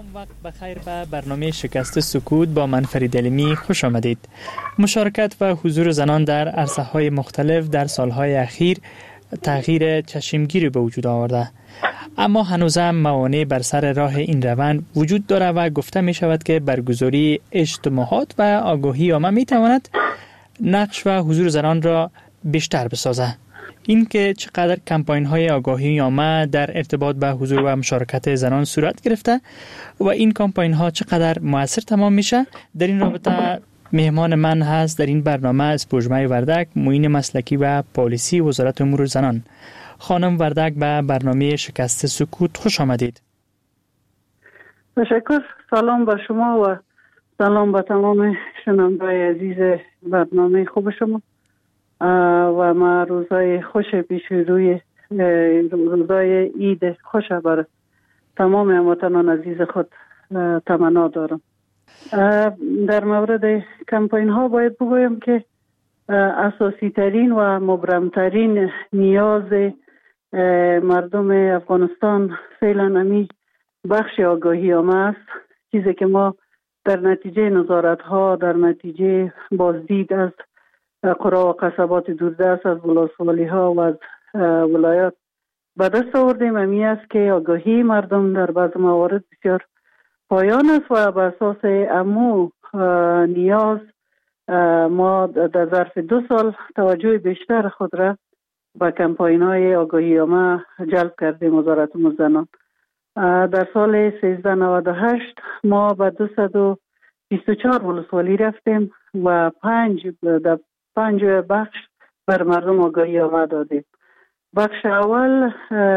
وقت بخیر به برنامه شکست سکوت با من فرید علمی خوش آمدید. مشارکت و حضور زنان در عرصه‌های مختلف در سالهای اخیر تغییر چشمگیری به وجود آورده، اما هنوزم موانع بر سر راه این روند وجود دارد و گفته می شود که برگزاری اجتماعات و آگاهی عامه می تواند نقش و حضور زنان را بیشتر بسازه. این که چقدر کمپاین های آگاهی عامه در ارتباط به حضور و مشارکت زنان صورت گرفته و این کمپاین ها چقدر مؤثر تمام میشه، در این رابطه مهمان من هست در این برنامه اسپوژمای وردک، معین مسلکی و پالیسی وزارت امور زنان. خانم وردک به برنامه شکست سکوت خوش آمدید. تشکر. سلام به شما و سلام به تمام شنوندگان عزیز برنامه خوب شما و ما روزای خوش پیش روی روزای عید خوش برای تمام هموطنان عزیز خود تمنا دارم. در مورد کمپاین ها باید بگویم که اساسی ترین و مبرم ترین نیاز مردم افغانستان فعلا امی بخش آگاهی عامه است، چیزی که ما در نتیجه نظارت ها، در نتیجه بازدید از قرا و قصبات دوردست، از ولسوالی ها و از ولایات به دست آوردیم. امی است که آگاهی مردم در بعض موارد بسیار پایان است و به اساس امو نیاز ما در ظرف 2 سال توجه بیشتر خود را به کمپاین های آگاهی عامه جلب کردیم. وزارت امور زنان در سال 1398 ما به 224 ولسوالی رفتیم و 5 بخش بر مردم آگاهی عامه دادیم. بخش اول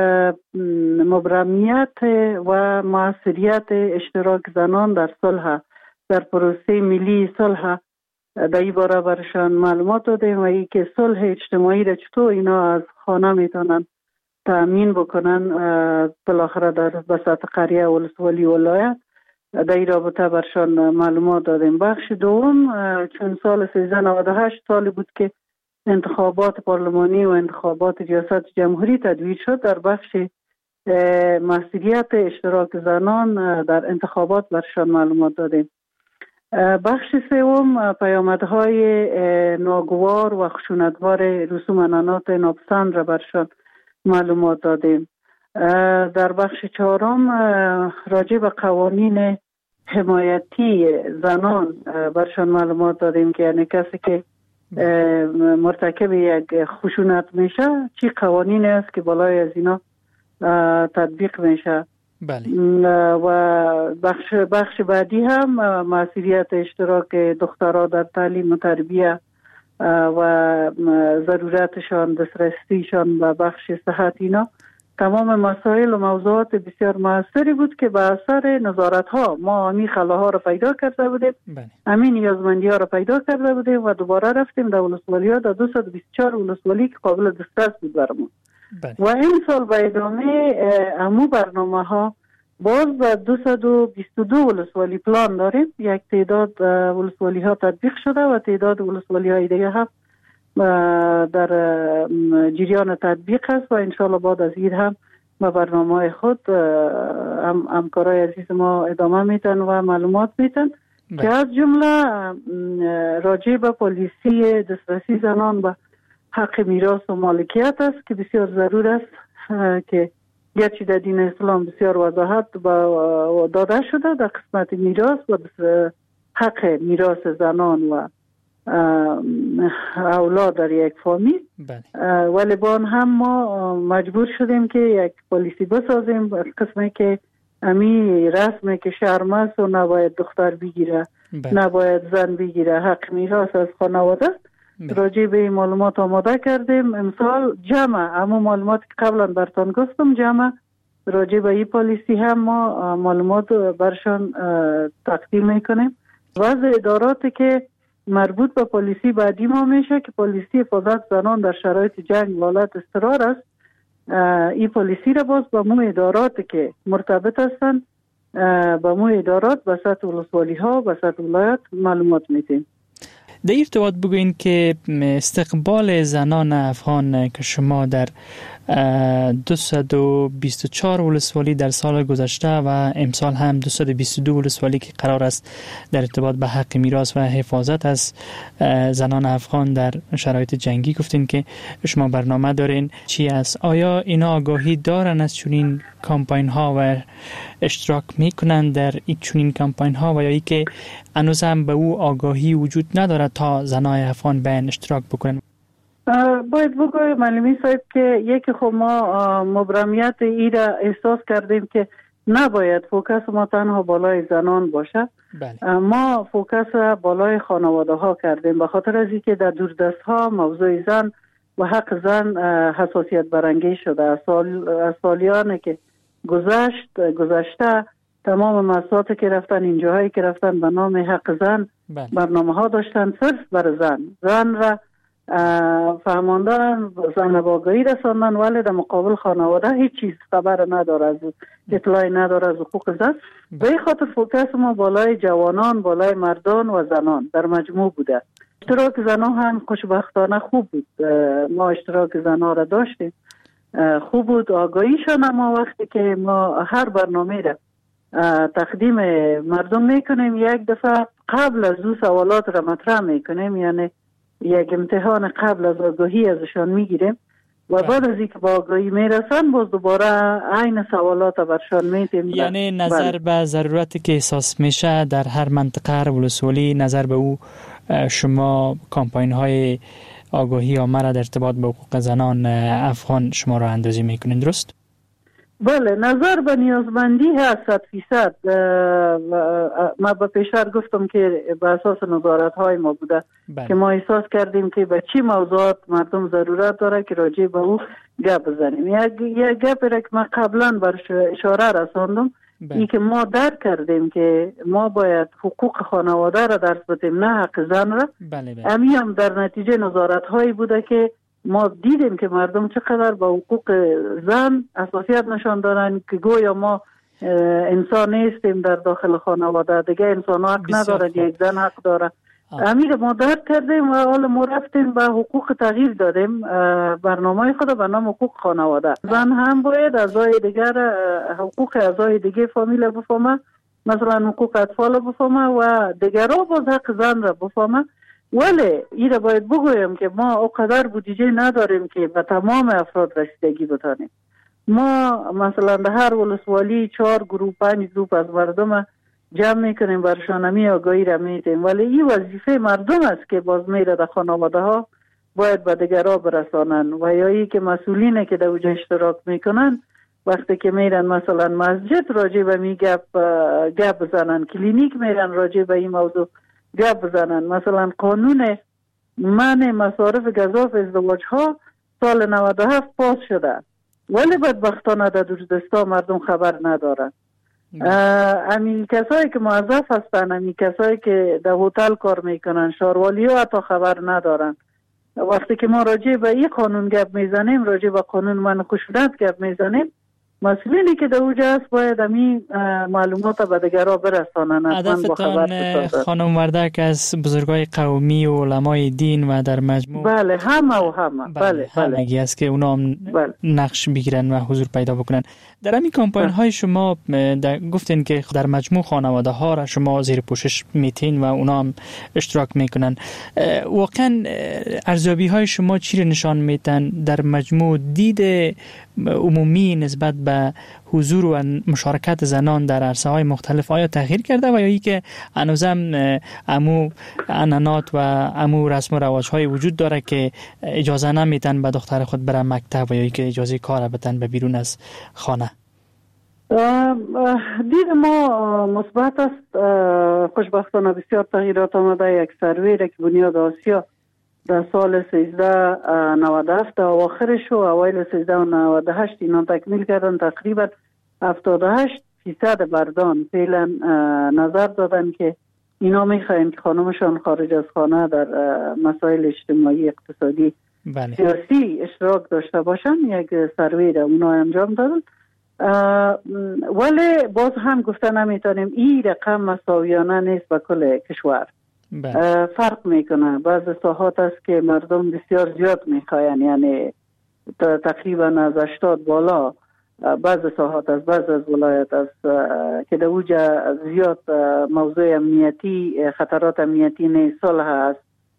مبرمیت و موثریت اشتراک زنان در صلح، در پروسه ملی صلح، در این باره برشان معلومات دادیم و ای که صلح اجتماعی را چطور اینا از خانه میتونن تأمین بکنن بالاخره در بساط قریه ولسوالی ولایت، در این رابطه برشان معلومات دادیم. بخش دوم چون سال 1398 سالی بود که انتخابات پارلمانی و انتخابات ریاست جمهوری تدویر شد، در بخش مسئولیت اشتراک زنان در انتخابات برشان معلومات دادیم. بخش سوم پیامدهای ناگوار و خشونتبار رسوم عنعنات ناپسند را برشان معلومات دادیم. در بخش چهارم راجع به قوانین حمایتی زنان برشان معلومات دادیم که یعنی کسی که مرتکب یک خشونت میشه چی قوانین است که بالای از اینا تطبیق میشه. بله. و بخش بعدی هم مسئولیت اشتراک دخترها در تعلیم و تربیه و ضرورتشان، دسترسیشان به بخش صحت، اینا تمام مسائل و موضوعات بسیار موثری بود که به اثر نظارت ها ما همین خلاها را پیدا کرده بودیم، همین نیازمندی ها را پیدا کرده بودیم و دوباره رفتیم در ولسوالی ها، در 224 ولسوالی که قابل دسترس بود برامون. و این سال به ادامه امو برنامه ها باز به 222 ولسوالی پلان داریم. یک تعداد ولسوالی ها تطبیق شده و تعداد ولسوالی های دیگه هم در جریان تطبیق است و انشالله بعد از عید هم به برنامه های خود همکارای عزیز ما ادامه میتن و معلومات میتن که از جمله راجع به پالیسی دسترسی زنان به حق میراث و مالکیت است که بسیار ضرور است که گرچه در دین اسلام بسیار وضاحت داده شده در قسمت میراث و حق میراث زنان و اولاد در یک فامیل، ولی با آن هم ما مجبور شدیم که یک پالیسی بسازیم قسمی که امی رسمه که شرم است و نباید دختر بگیره، نباید زن بگیره، حق میراث از خانواده. راجع به این معلومات آماده کردیم. امسال جمع اما معلومات که قبلا برتان گفتم جمع راجع به این پالیسی هم ما معلومات برشان تقدیم میکنیم. وضع اداراتی که مربوط به پالیسی بعدی ما میشه که پالیسی حفاظت زنان در شرایط جنگ و حالت اضطرار است. این پالیسی را باز به مو اداراتی که مرتبط هستند به مو ادارات به سطح ولسوالی ها به سطح ولایت معلومات میدیم. در ارتباط بگوین که استقبال زنان افغان که شما در 224 ولسوالی در سال گذشته و امسال هم 222 ولسوالی که قرار است در ارتباط به حق میراث و حفاظت از زنان افغان در شرایط جنگی گفتین که شما برنامه دارین چی است؟ آیا اینا آگاهی دارن از چنین کمپاین ها و اشتراک میکنن در این چنین کمپاین ها و یا ای که هنوز هم به او آگاهی وجود نداره تا زنای افغان به اشتراک بکنن؟ باید بگویم معلمی صاحب که یکی خب ما مبرمیت ای را احساس کردیم که نباید فوکس ما تنها بالای زنان باشه. ما فوکس بالای خانواده ها کردیم به خاطر از اینکه در دوردست ها موضوع زن و حق زن حساسیت برانگیز شده. از سالیانی که گذشته تمام مساعات که رفتن اینجاهایی که رفتن به نام حق زن برنامه ها داشتن صرف بر زن را فهماندن، زن باگایی رساندن، ولی در مقابل خانواده هیچ چیز خبر نداره، از اطلاعی نداره از حقوق زن. به این خاطر فوکس ما بالای جوانان، بالای مردان و زنان در مجموع بوده. اشتراک زنان هم خوشبختانه خوب بود. ما اشتراک زنان را داشتیم، خوب بود. آگاهیشان ما وقتی که ما هر برنامه را تقدیم مردم میکنیم یک دفعه قبل از دو سوالات را مطرح میکنیم، یعنی یک امتحان قبل از آگاهی ازشان میگیریم و بعد از اینکه با آگاهی میرسن باز دوباره عین سوالات برشان میتیم. یعنی نظر به ضرورتی که احساس میشه در هر منطقه ولسوالی نظر به او شما کمپاین های آگاهی آمده در ارتباط به حقوق زنان افغان شما را اندازی میکنین، درست؟ بله، نظر به نیازمندی هست 100%. ما به پیشتر گفتم که به اساس نظارت های ما بوده که ما احساس کردیم که به چی موضوعات مردم ضرورت داره که راجع به او گپ بزنیم. یک گپ را که من قبلا برش اشاره رساندم این که ما درک کردیم که ما باید حقوق خانواده را درس بدیم، نه حق زن را. امی هم در نتیجه نظارت هایی بوده که ما دیدیم که مردم چقدر با حقوق زن حساسیت نشان دارن که گویا ما انسان نیستیم در داخل خانواده، دیگه انسان حق نداره، یک زن حق داره. امیر ما درک کردیم و حالا ما رفتیم به حقوق تغییر دادیم برنامه خود به نام حقوق خانواده. زن هم باید اعضای دیگر حقوق اعضای دیگه فامیل بفهمه، مثلا حقوق اطفال بفهمه و دیگرها باز حق زن را بفهمه. ولی این را باید بگویم که ما اونقدر بودجه نداریم که به تمام افراد رسیدگی بتانیم. ما مثلا در هر ولسوالی 4 گروه 5 گروه از مردم جمع میکنیم برشان همی آگاهی را میدیم، ولی این وظیفه مردم است که باز میره در خانواده ها باید به دیگرها برسانن و یا ای که مسئولینه که در اوجه اشتراک میکنن وقتی که میرن مثلا مسجد راجع به می گپ بزنن، کلینیک میرن راجع به این موضوع گپ بزنن. مثلا قانون منع مصارف گزاف ازدواج ها سال 97 پاس شده ولی بدبختانه در دوردستا مردم خبر ندارن. همین کسایی که موظف هستن، همین کسایی که در هتل کار میکنن، شاروالی ها حتی خبر ندارن. وقتی که ما راجع به این قانون گپ میزنیم، راجع به قانون منع خشونت گپ میزنیم، مسئولینی که در اوجه است باید همین معلومات به دیگرها برسانن. هدفتان خانم وردک از بزرگای قومی و علمای دین و در مجموع بله همه بله همگی است که اونا هم نقش بگیرن و حضور پیدا بکنن در همین کمپاین های شما. گفتین که در مجموع خانواده ها را شما زیر پوشش میتین و اونا هم اشتراک میکنن. واقعا ارزیابی های شما چی رو نشان میدن در مجموع؟ دید عمومی نسبت به حضور و مشارکت زنان در عرصه های مختلف آیا تغییر کرده و یا ای که هنوزم امو عنعنات و امو رسم و رواج های وجود داره که اجازه نمیدن به دختر خود بره مکتب و یا ای که اجازه کار بدن به بیرون از خانه؟ دید ما مثبت است. خوشبختانه بسیار تغییرات آمده. یک سروی را که بنیاد آسیا در سال 1397 آخرش و اوایل 1398 اینا تکمیل کردن. تقریبا 78% مردان فعلا نظر دادن که اینا میخواین که خانمشان خارج از خانه در مسائل اجتماعی، اقتصادی، سیاسی اشتراک داشته باشن. یک سروی را اونا انجام دادن. ولی باز هم گفته نمیتونیم این رقم مساویانه نیست به کل کشور. فرق میکنه. بعض ساحات است که مردم بسیار زیاد میخواین، یعنی تقریبا از 80 بالا. بعض ساحات است، بعض از ولایت است که در اوجا زیاد موضوع امنیتی، خطرات امنیتی نیست، صلح است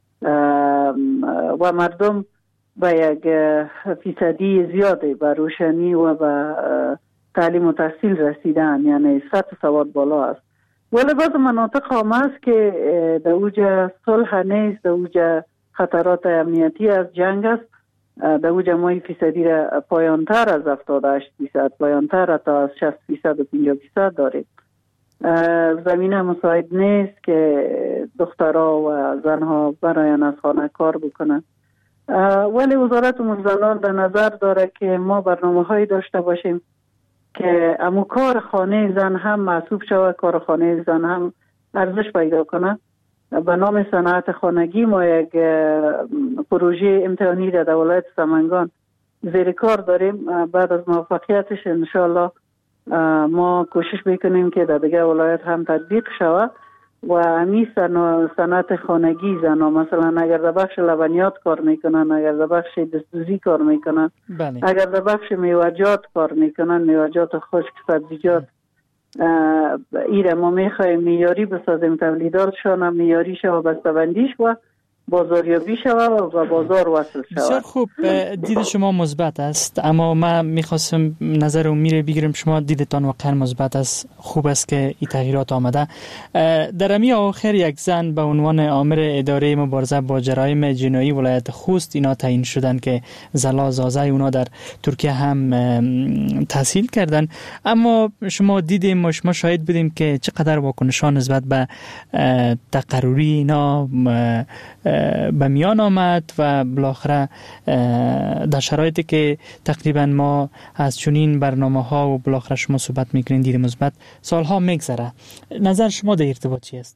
و مردم با یک فیصدی زیاده به روشنی و به تعلیم و تحصیل رسیدن، یعنی سطح سواد بالا است. ولی بعض مناطق هم است که در اوجا صلح نیست، در اوجا خطرات امنیتی از جنگ است، در اوجا ما فیصدی را پایانتر از 78%، پایانتر تا از 60% و 50% داریم. زمینه مساعد نیست که دخترها و زنها براین از خانه کار بکنن. ولی وزارت امور زنان در نظر داره که ما برنامه هایی داشته باشیم که امو کار خانه زن هم محسوب شود، کار خانه زن هم ارزش پیدا کنه. به نام صنعت خانگی ما یک پروژه امتحانی در ولایت سمنگان زیر کار داریم. بعد از موفقیتش انشاءالله ما کوشش میکنیم که در دیگه ولایت هم تطبیق شود و همی صنعت خانگی زنها مثلا اگر در بخش لبنیات کار میکنن، اگر در بخش دستوزی کار میکنن، اگر در بخش میوه‌جات کار میکنن، میوه‌جات خشک، سبزیجات، ایره ما میخوایم میاری بسازیم، تولیداتشان هم میاری شود، بسته‌بندیش و بازاریابی شود و بازار وصل شود. بسیار خوب، دید شما مثبت است، اما من میخواستم نظر امیر بگیرم. شما دیدتان واقعا مثبت است، خوب است که این تغییرات آمده. در امی آخر یک زن به عنوان آمر اداره مبارزه با جرایم جنایی ولایت خوست اینا تعیین شدن که زلا زازه اونا در ترکیه هم تحصیل کردن. اما شما دیدیم، ما شاهد بودیم که چقدر واکنشان نسبت به تقرری اینا به میان آمد و بالاخره در شرایطی که تقریبا ما از چنین برنامه‌ها و بالاخره شما صحبت میکنین دید مثبت سالها میگذره. نظر شما در ارتباط چی است؟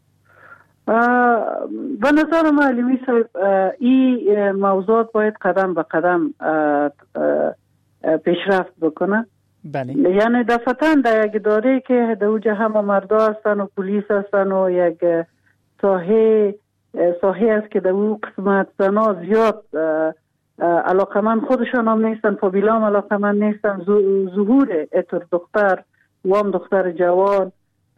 به نظر من علیمی صاحب این موضوعات باید قدم به قدم پیشرفت بکنه. بله. یعنی دفعتاً در یک اداره که در اوجه همه مردا هستن و پلیس هستن و یک ساحه است که در اون قسمت زنا زیاد علاقمند خودشان هم نیستن، فابیلا هم علاقمند نیستن. ظهور اتر دختر وام دختر جوان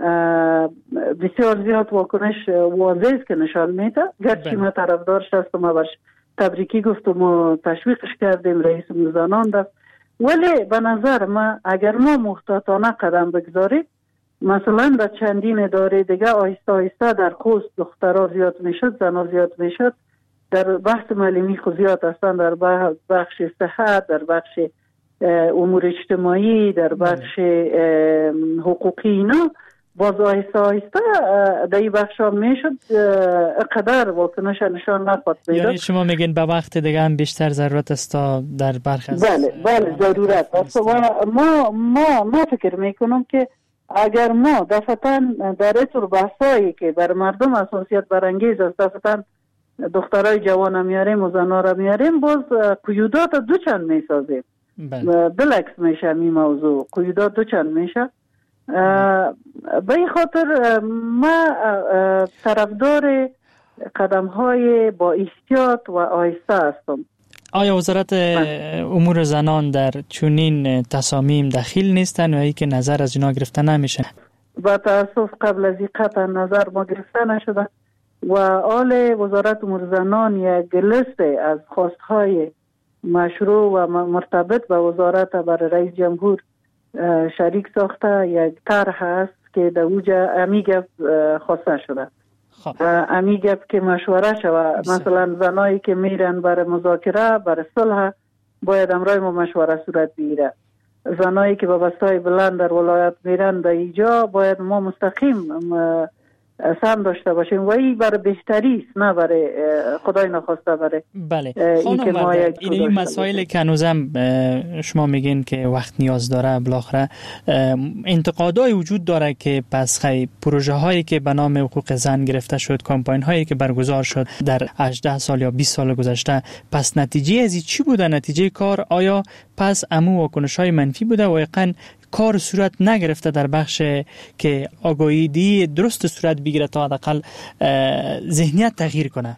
بسیار زیاد واکنش واضح است که نشان میده. گرچه ما طرفدارش هستم و برش تبریکی گفتم و تشویقش کردیم، رئیس زنان ده، ولی به نظر من اگر ما محتاطانه قدم بگذاریم، مثلا در چندین اداره دیگه آهسته آهسته در خوست دخترها زیاد میشد، زنها زیاد میشد، در بحث معلمی خود زیاد هستن، در بخش صحت، در بخش امور اجتماعی، در بخش حقوقی اینا باز آهسته آهسته در این بخش ها میشد. قدر واکنش نشان نخواهد پیدا. یعنی شما میگین به وقت دیگه هم بیشتر ضرورت است تا در برخی از بله ضرورت است. و ما فکر میکنم که اگر ما دفعتاً در اطور بحثایی که بر مردم اساسیت برانگیز است، دفعتاً دخترای جوان هم میاریم و زنها را میاریم، باز قیودات دوچند میسازیم. بلکس میشه می موضوع، قیودات دوچند میشه. به این خاطر ما طرفدار قدم های با احتیاط و آهسته هستم. آیا وزارت امور زنان در چنین تصامیم دخیل نیستن و ای که نظر از اینا گرفته نمیشه؟ با تاسف قبل از این قطع نظر ما گرفته نشده و آل وزارت امور زنان یک لیست از خواستهای مشروع و مرتبط به وزارت برای رئیس جمهور شریک ساخته. یک طرح هست که در اوجا امی گپ خواسته شده. امی گپ که مشوره شود، مثلا زنایی که میرن برای مذاکره، برای صلح، باید امرای ما مشوره صورت بگیره. زنایی که به بستای بلند در ولایت میرن در اینجا باید ما مستقیم سهم داشته باشیم و این برای بهتری است، نه برای خدای نخواسته برای بله. این مسائل که هنوزم شما میگین که وقت نیاز داره، بالاخره انتقادای وجود داره که پس پروژه هایی که به نام حقوق زن گرفته شد، کمپاین هایی که برگزار شد در 18 سال یا 20 سال گذشته، پس نتیجه از چی بوده؟ نتیجه کار آیا پس امو واکنش های منفی بوده و یقین کار صورت نگرفته در بخش که آگاهی درست صورت بگیره تا حداقل ذهنیت تغییر کنه؟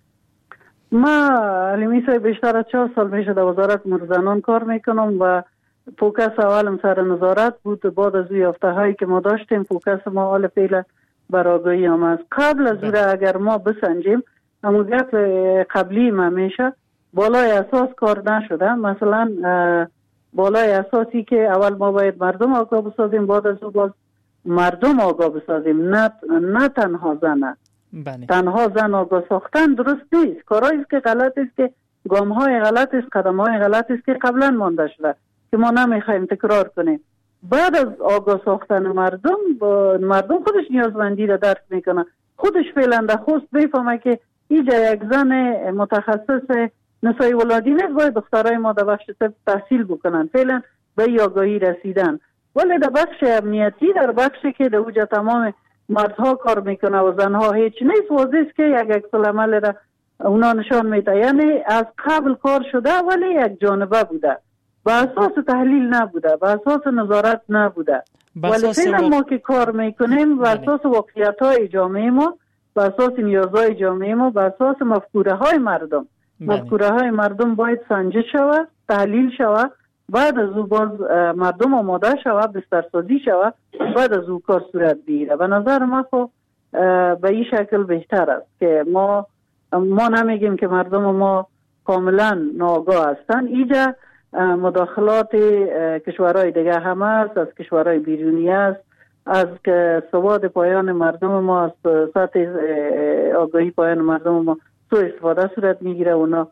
ما علیمی صاحب بیشتر از 4 سال میشه در وزارت امور زنان کار میکنم و فوکس اولم سر نظارت بود. بعد از یافته هایی که ما داشتیم فوکس ما حال فعلا بر آگاهی هم است. قبل از اون اگر ما بسنجیم اما گپ قبلی ما میشه بالای اساس کار نشده. مثلا بالای اساسی که اول ما باید مردم آگاه بسازیم، بعد از اون باز مردم آگاه بسازیم، نه تنها زن. تنها زن آگاه ساختن درست نیست. کارهایی که غلط است، که گام‌های غلط است، قدم‌های غلط است که قبلا مانده شده که ما نمیخوایم تکرار کنیم. بعد از آگاه ساختن مردم خودش نیازمندی را درک میکنه، خودش فعلا در خود بفهمه که اینجا یک زن متخصص نسای ولادی نیست، باید دخترای ما در بخش طب تحصیل بکنن. فعلا به این آگاهی رسیدن. ولی در بخش امنیتی، در بخشی که در اوجا تمام مردها کار میکنه و زنها هیچ نیست، واضح است که یک عکس العمل را اونا نشان میده. یعنی از قبل کار شده ولی یک جانبه بوده، با اساس تحلیل نبوده، با اساس نظارت نبوده. ولی فعلا ما که کار میکنیم با اساس واقعیت‌های جامعه ما، با اساس نیازهای جامعه ما، با اساس مفکوره های مردم. مفکوره های مردم باید سنجش شود، تحلیل شود، بعد از او باز مردم آماده شود، بسترسازی شود، بعد از او کار صورت بگیره. به نظر ما خب به این شکل بهتر است که ما نمیگیم که مردم ما کاملا ناآگاه هستند. اینجا مداخلات کشورهای دیگه هم است، از کشورهای بیرونی است، از که سواد پایان مردم ما، از سطح آگاهی پایان مردم ما سوء استفاده صورت میگیره. اونا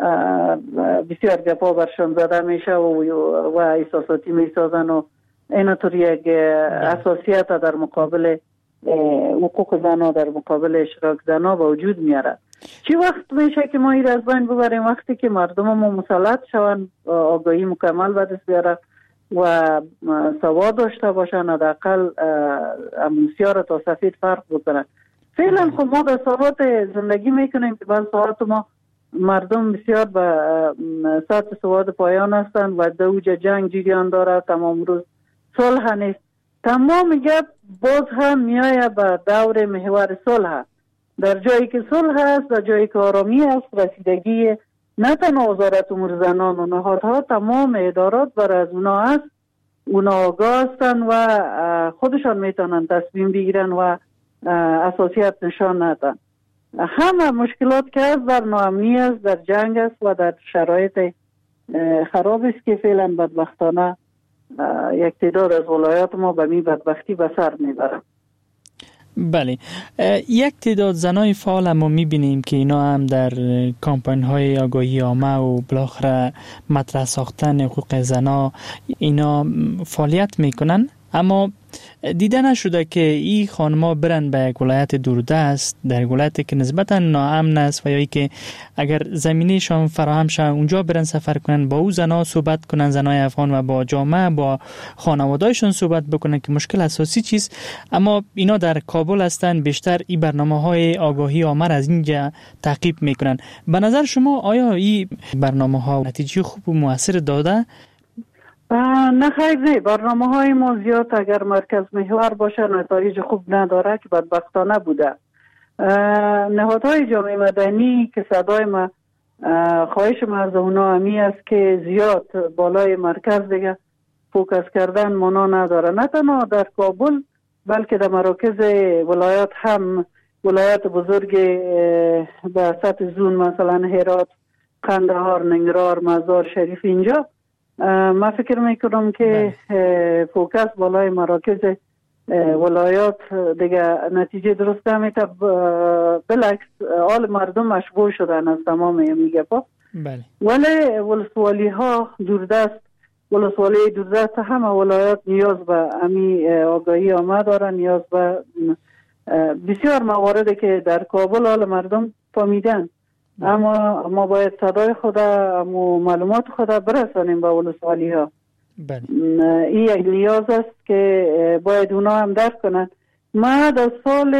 بسیار گپا برشان زده میشه و احساساتی میسازن و اینطور یک اساسیت در مقابل حقوق زنها، در مقابل اشتراک زنها به وجود میاره. چی وقت میشه که ما این از بین ببریم؟ وقتی که مردم ما مسلط شون، آگاهی مکمل به دست بیاره و سواد داشته باشن، حداقل اموسیار تا سفید فرق بکنن. فعلا خب ما به سواد زندگی میکنیم که بعض سواد ما مردم بسیار به سطح سواد پایان هستند و در اوج جنگ جریان داره، تمام روز صلح نیست. تمام گپ باز هم میایه به دور محور صلح. در جایی که صلح است، در جایی که آرامی است، رسیدگی نه تنها وزارت امور زنان و نهادها، تمام ادارات برای از اونا است. اونا آگاه هستند و خودشان میتونن تصمیم بگیرن و اساسیت نشان ندن. همه مشکلات که است در ناامنی است، در جنگ است و در شرایط خراب است که فعلا بدبختانه یک تعداد از ولایات ما به می بدبختی به سر میبرند. بله، یک تعداد زنای فعال هم میبینیم که اینا هم در کمپاین های آگاهی عامه و بالاخره مطرح ساختن حقوق زنا اینا فعالیت میکنن، اما دیده نشده که این خانم‌ها برن به یک ولایت دوردست، در ولایتی که نسبتا ناامن است و یا ای که اگر زمینه‌شان فراهم شه اونجا برن سفر کنن، با او زنا صحبت کنن، زنای افغان، و با جامعه، با خانواده‌شان صحبت بکنن که مشکل اساسی چیست. اما اینا در کابل هستن، بیشتر این برنامه‌های آگاهی عامه از اینجا تعقیب میکنن. به نظر شما آیا این برنامه‌ها نتیجه خوب و مؤثر داده؟ نه خیر، نه. برنامه های ما زیاد اگر مرکز محور باشه نتایج خوب نداره که بدبختانه بوده. نهادهای جامعه مدنی که صدای ما خواهش ما از اونا همی است که زیاد بالای مرکز دیگه فوکس کردن مانا نداره، نه تنها در کابل بلکه در مراکز ولایات هم، ولایات بزرگ به سطح زون مثلا هرات، قندهار، ننگرهار، مزار شریف، اینجا ما فکر میکنم که فوکس بالای مراکز ولایات دیگه نتیجه درست نمیده. بالعکس حال مردم مشغول شدن از تمام میگه با. ولی ولسوالی ها دوردست، ولسوالی دوردست همه ولایات نیاز به امی آگاهی آمد دارن، نیاز به بسیار مواردی که در کابل حال مردم فهمیدن، اما ما باید صدای خود و معلومات خود برسانیم به ولسوالی ها. این یک نیاز است که باید اونا هم درک کنن. ما در سال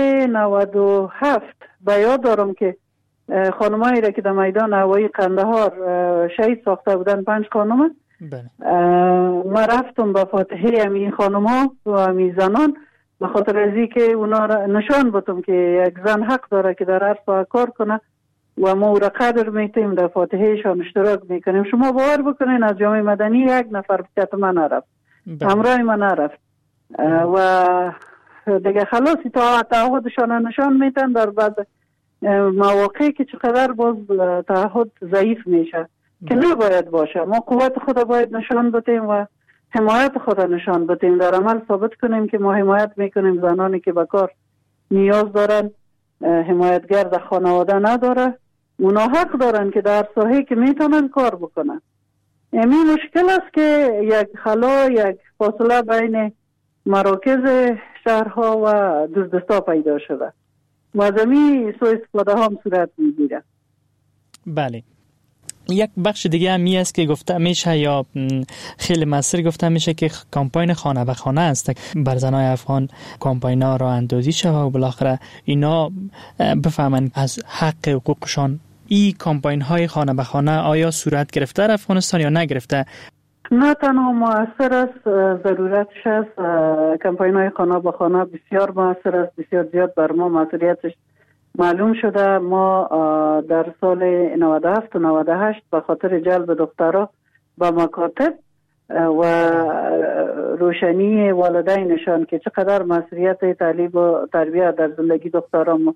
97 به یاد دارم که خانمایی را که در میدان هوایی قندهار شهید ساخته بودن، 5 خانم، ما رفتم به فاتحه همین خانم ها و همین زنان به خاطر ازی که اونا را نشان بدم که یک زن حق داره که در هر ساعت کار کنه و ما او را قدر میتیم در فاتحهشان اشتراک میکنیم. شما باور بکنین از جامعه مدنی یک نفر بکت من نرفت، همراه من نرفت و دیگه خلاصی تا تعهدشان نشان میتن در بعد مواقعی که چقدر باز تعهد ضعیف میشه که نباید باشه. ما قوت خود باید نشان بدیم و حمایت خود نشان بدیم، در عمل ثابت کنیم که ما حمایت میکنیم زنانی که به کار نیاز دارن، حمایتگر در خانواده نداره، اونا حق دارن که در ساحه که میتونن کار بکنن. این مشکل است که یک خلا، یک فاصله بین مراکز شهرها و دزدستا پیدا شده و زمین سوء استفاده هم صورت میگیره. بله، یک بخش دیگه هم می است که گفته میشه یا خیلی مصر گفته میشه که کمپاین خانه به خانه است بر زنای افغان کمپاین ها را اندازی شود و بالاخره اینا بفهمن از حق حقوقشان. این کمپاین های خانه به خانه آیا صورت گرفته در افغانستان یا نگرفته؟ نه تنها مؤثر است، ضرورتش است. کمپاین های خانه به خانه بسیار مؤثر است، بسیار زیاد بر ما مسئولیتش معلوم شده. ما در سال 97 و 98 به خاطر جلب دخترها به مکاتب و روشنی والدینشان که چقدر مسئولیت تعلیم و تربیت در زندگی دختران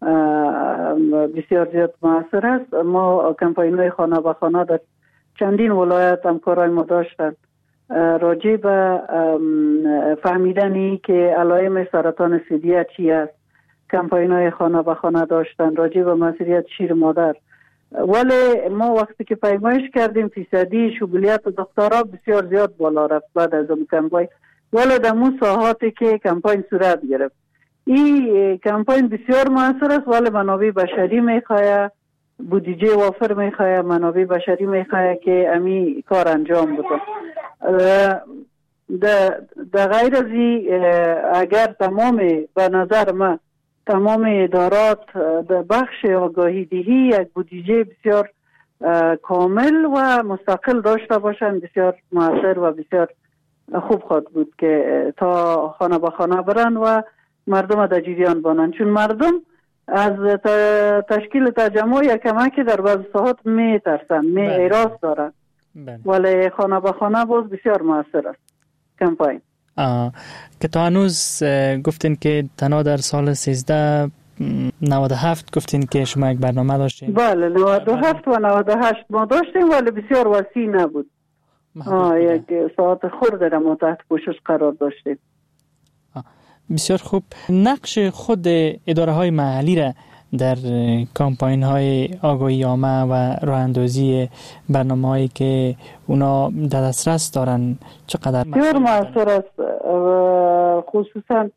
بسیار زیاد مؤثر است، ما کمپاین‌های خانه به خانه در چندین ولایت همکارای ما داشتند راجع به فهمیدنی که علائم سرطان ثدیه چی است. کمپاین‌های خانه به خانه داشتن راجع به مسئولیت شیر مادر، ولی ما وقتی که پیمایش کردیم فیصدی شمولیت دخترها بسیار زیاد بالا رفت بعد از اون کمپاین، ولی در اون ساحاتی که کمپاین صورت گرفت. این کمپاین بسیار موثر است، ولی منابع بشری میخواه، بودجه وافر میخواه، منابع بشری میخواه که امی کار انجام بده. در غیر از اگر تمام به نظر من تمام ادارات در بخش آگاهی دهی یک بودجه بسیار کامل و مستقل داشته باشند، بسیار موثر و بسیار خوب خواهد بود که تا خانه به خانه برن و مردم در جریان بانند، چون مردم از تشکیل تجمع یا کمکی در بعض ساعات می ترسن، می ایراز دارن، ولی خانه به خانه باز بسیار موثر است کمپاین. که تا هنوز گفتین که تنها در سال 1397 گفتین که شما یک برنامه داشتین؟ بله 97 و 98 ما داشتیم، ولی بسیار وسیع نبود. یک ساعت خورده را ما تحت پوشش قرار داشتیم. بسیار خوب. نقش خود اداره های محلی را در کمپاین های آگاهی عامه و راه اندازی برنامه هایی که اونا در دسترس دارن چقدر بسیار موثر است، خصوصا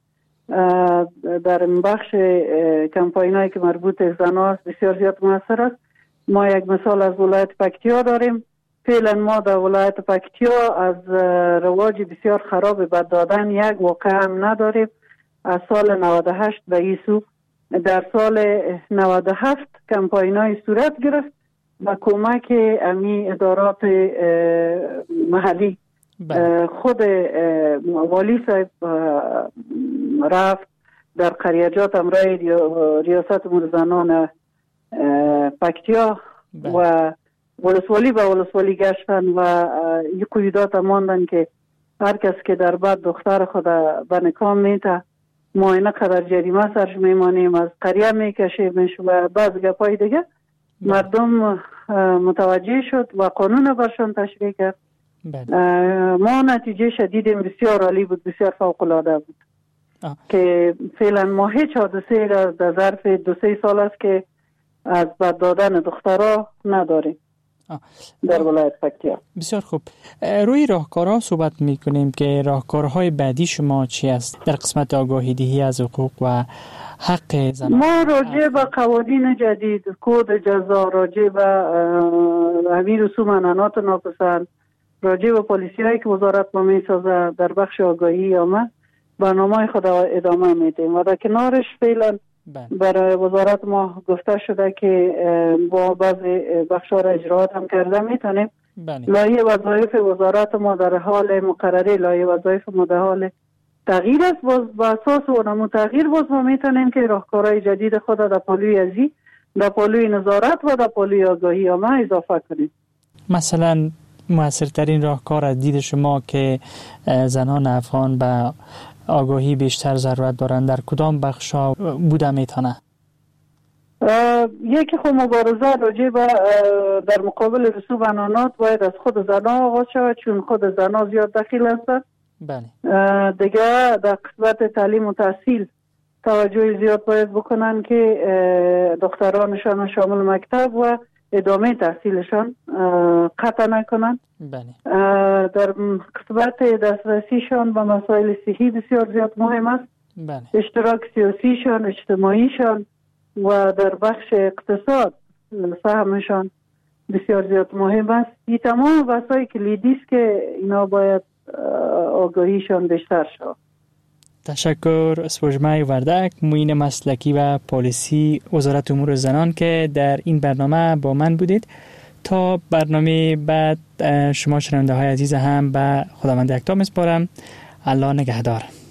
در بخش کمپاین هایی که مربوط به زن است بسیار زیاد موثر است. ما یک مثال از ولایت پکتیا داریم. فعلا ما در ولایت پکتیا از رواج بسیار خراب بد دادن یک واقعه هم نداریم. از سال 98 به این سو در سال 97 کمپاین های صورت گرفت و کمک امی ادارات محلی. خود والی صاحب رفت در قریجات امرای ریاست مرزنان پکتیا و ولسوالی به ولسوالی گشتن و این قیودات ماندن که هر کس که در بعد دختر خود به نکام میته معاینه قدر جریمه سرش میمانیم، از قریه میکشیم و بعض گپای دیگه مردم متوجه شد و قانون برشان تشریع کرد. ما نتیجه شدیدیم بسیار عالی بود، بسیار فوق العاده بود که فعلا ما هیچ حادثه در ظرف 2-3 سال است که از بد دادن دخترها نداریم در ولایت پکتیا. بسیار خوب. روی راهکارها صحبت میکنیم که راهکارهای بعدی شما چی است در قسمت آگاهی دهی از حقوق و حق زنان؟ ما راجع به قوانین جدید، کد جزا، راجع به همین رسوم انانات ناپسند، راجع به پالیسی هایی که وزارت ما میسازه در بخش آگاهی عامه برنامه خود ادامه میدیم و در کنارش فعلا برای وزارت ما گفته شده که با بعضی بخش‌ها را اجراات هم کرده میتونیم لایحه وظایف وزارت ما در حال مقرره لایحه وظایف ما در حال تغییر است. باز با اساس اون تغییر باز ما میتونیم که راهکارهای جدید خود در پالوی ازی، در پالوی نظارت و در پالوی آگاهی عامه اضافه کنیم. مثلا موثرترین راهکار از دید شما که زنان افغان به آگاهی بیشتر ضرورت دارند در کدام بخشا بوده میتونه؟ یکی خود مبارزه راجع به در مقابل رسوب انانات باید از خود زنان آغاز شود، چون خود زنان زیاد دخیل هستند. بله. دیگه در قسمت تعلیم و تحصیل توجه زیاد باید بکنن که دخترانشان شامل مکتب و ادامه تحصیلشان قطع نکنن. بله. در قسمت دسترسیشان به مسائل صحی بسیار زیاد مهم است. بله. اشتراک سیاسیشان، اجتماعیشان و در بخش اقتصاد سهمشان بسیار زیاد مهم است. این تمام بحث‌های کلیدی است که اینا باید آگاهیشان بیشتر شود. تشکر. سپوږمۍ وردک، معین مسلکی و پالیسی وزارت امور زنان که در این برنامه با من بودید. تا برنامه بعد شما شنونده های عزیز هم به خداوند یکتا میسپارم. الله نگهدار.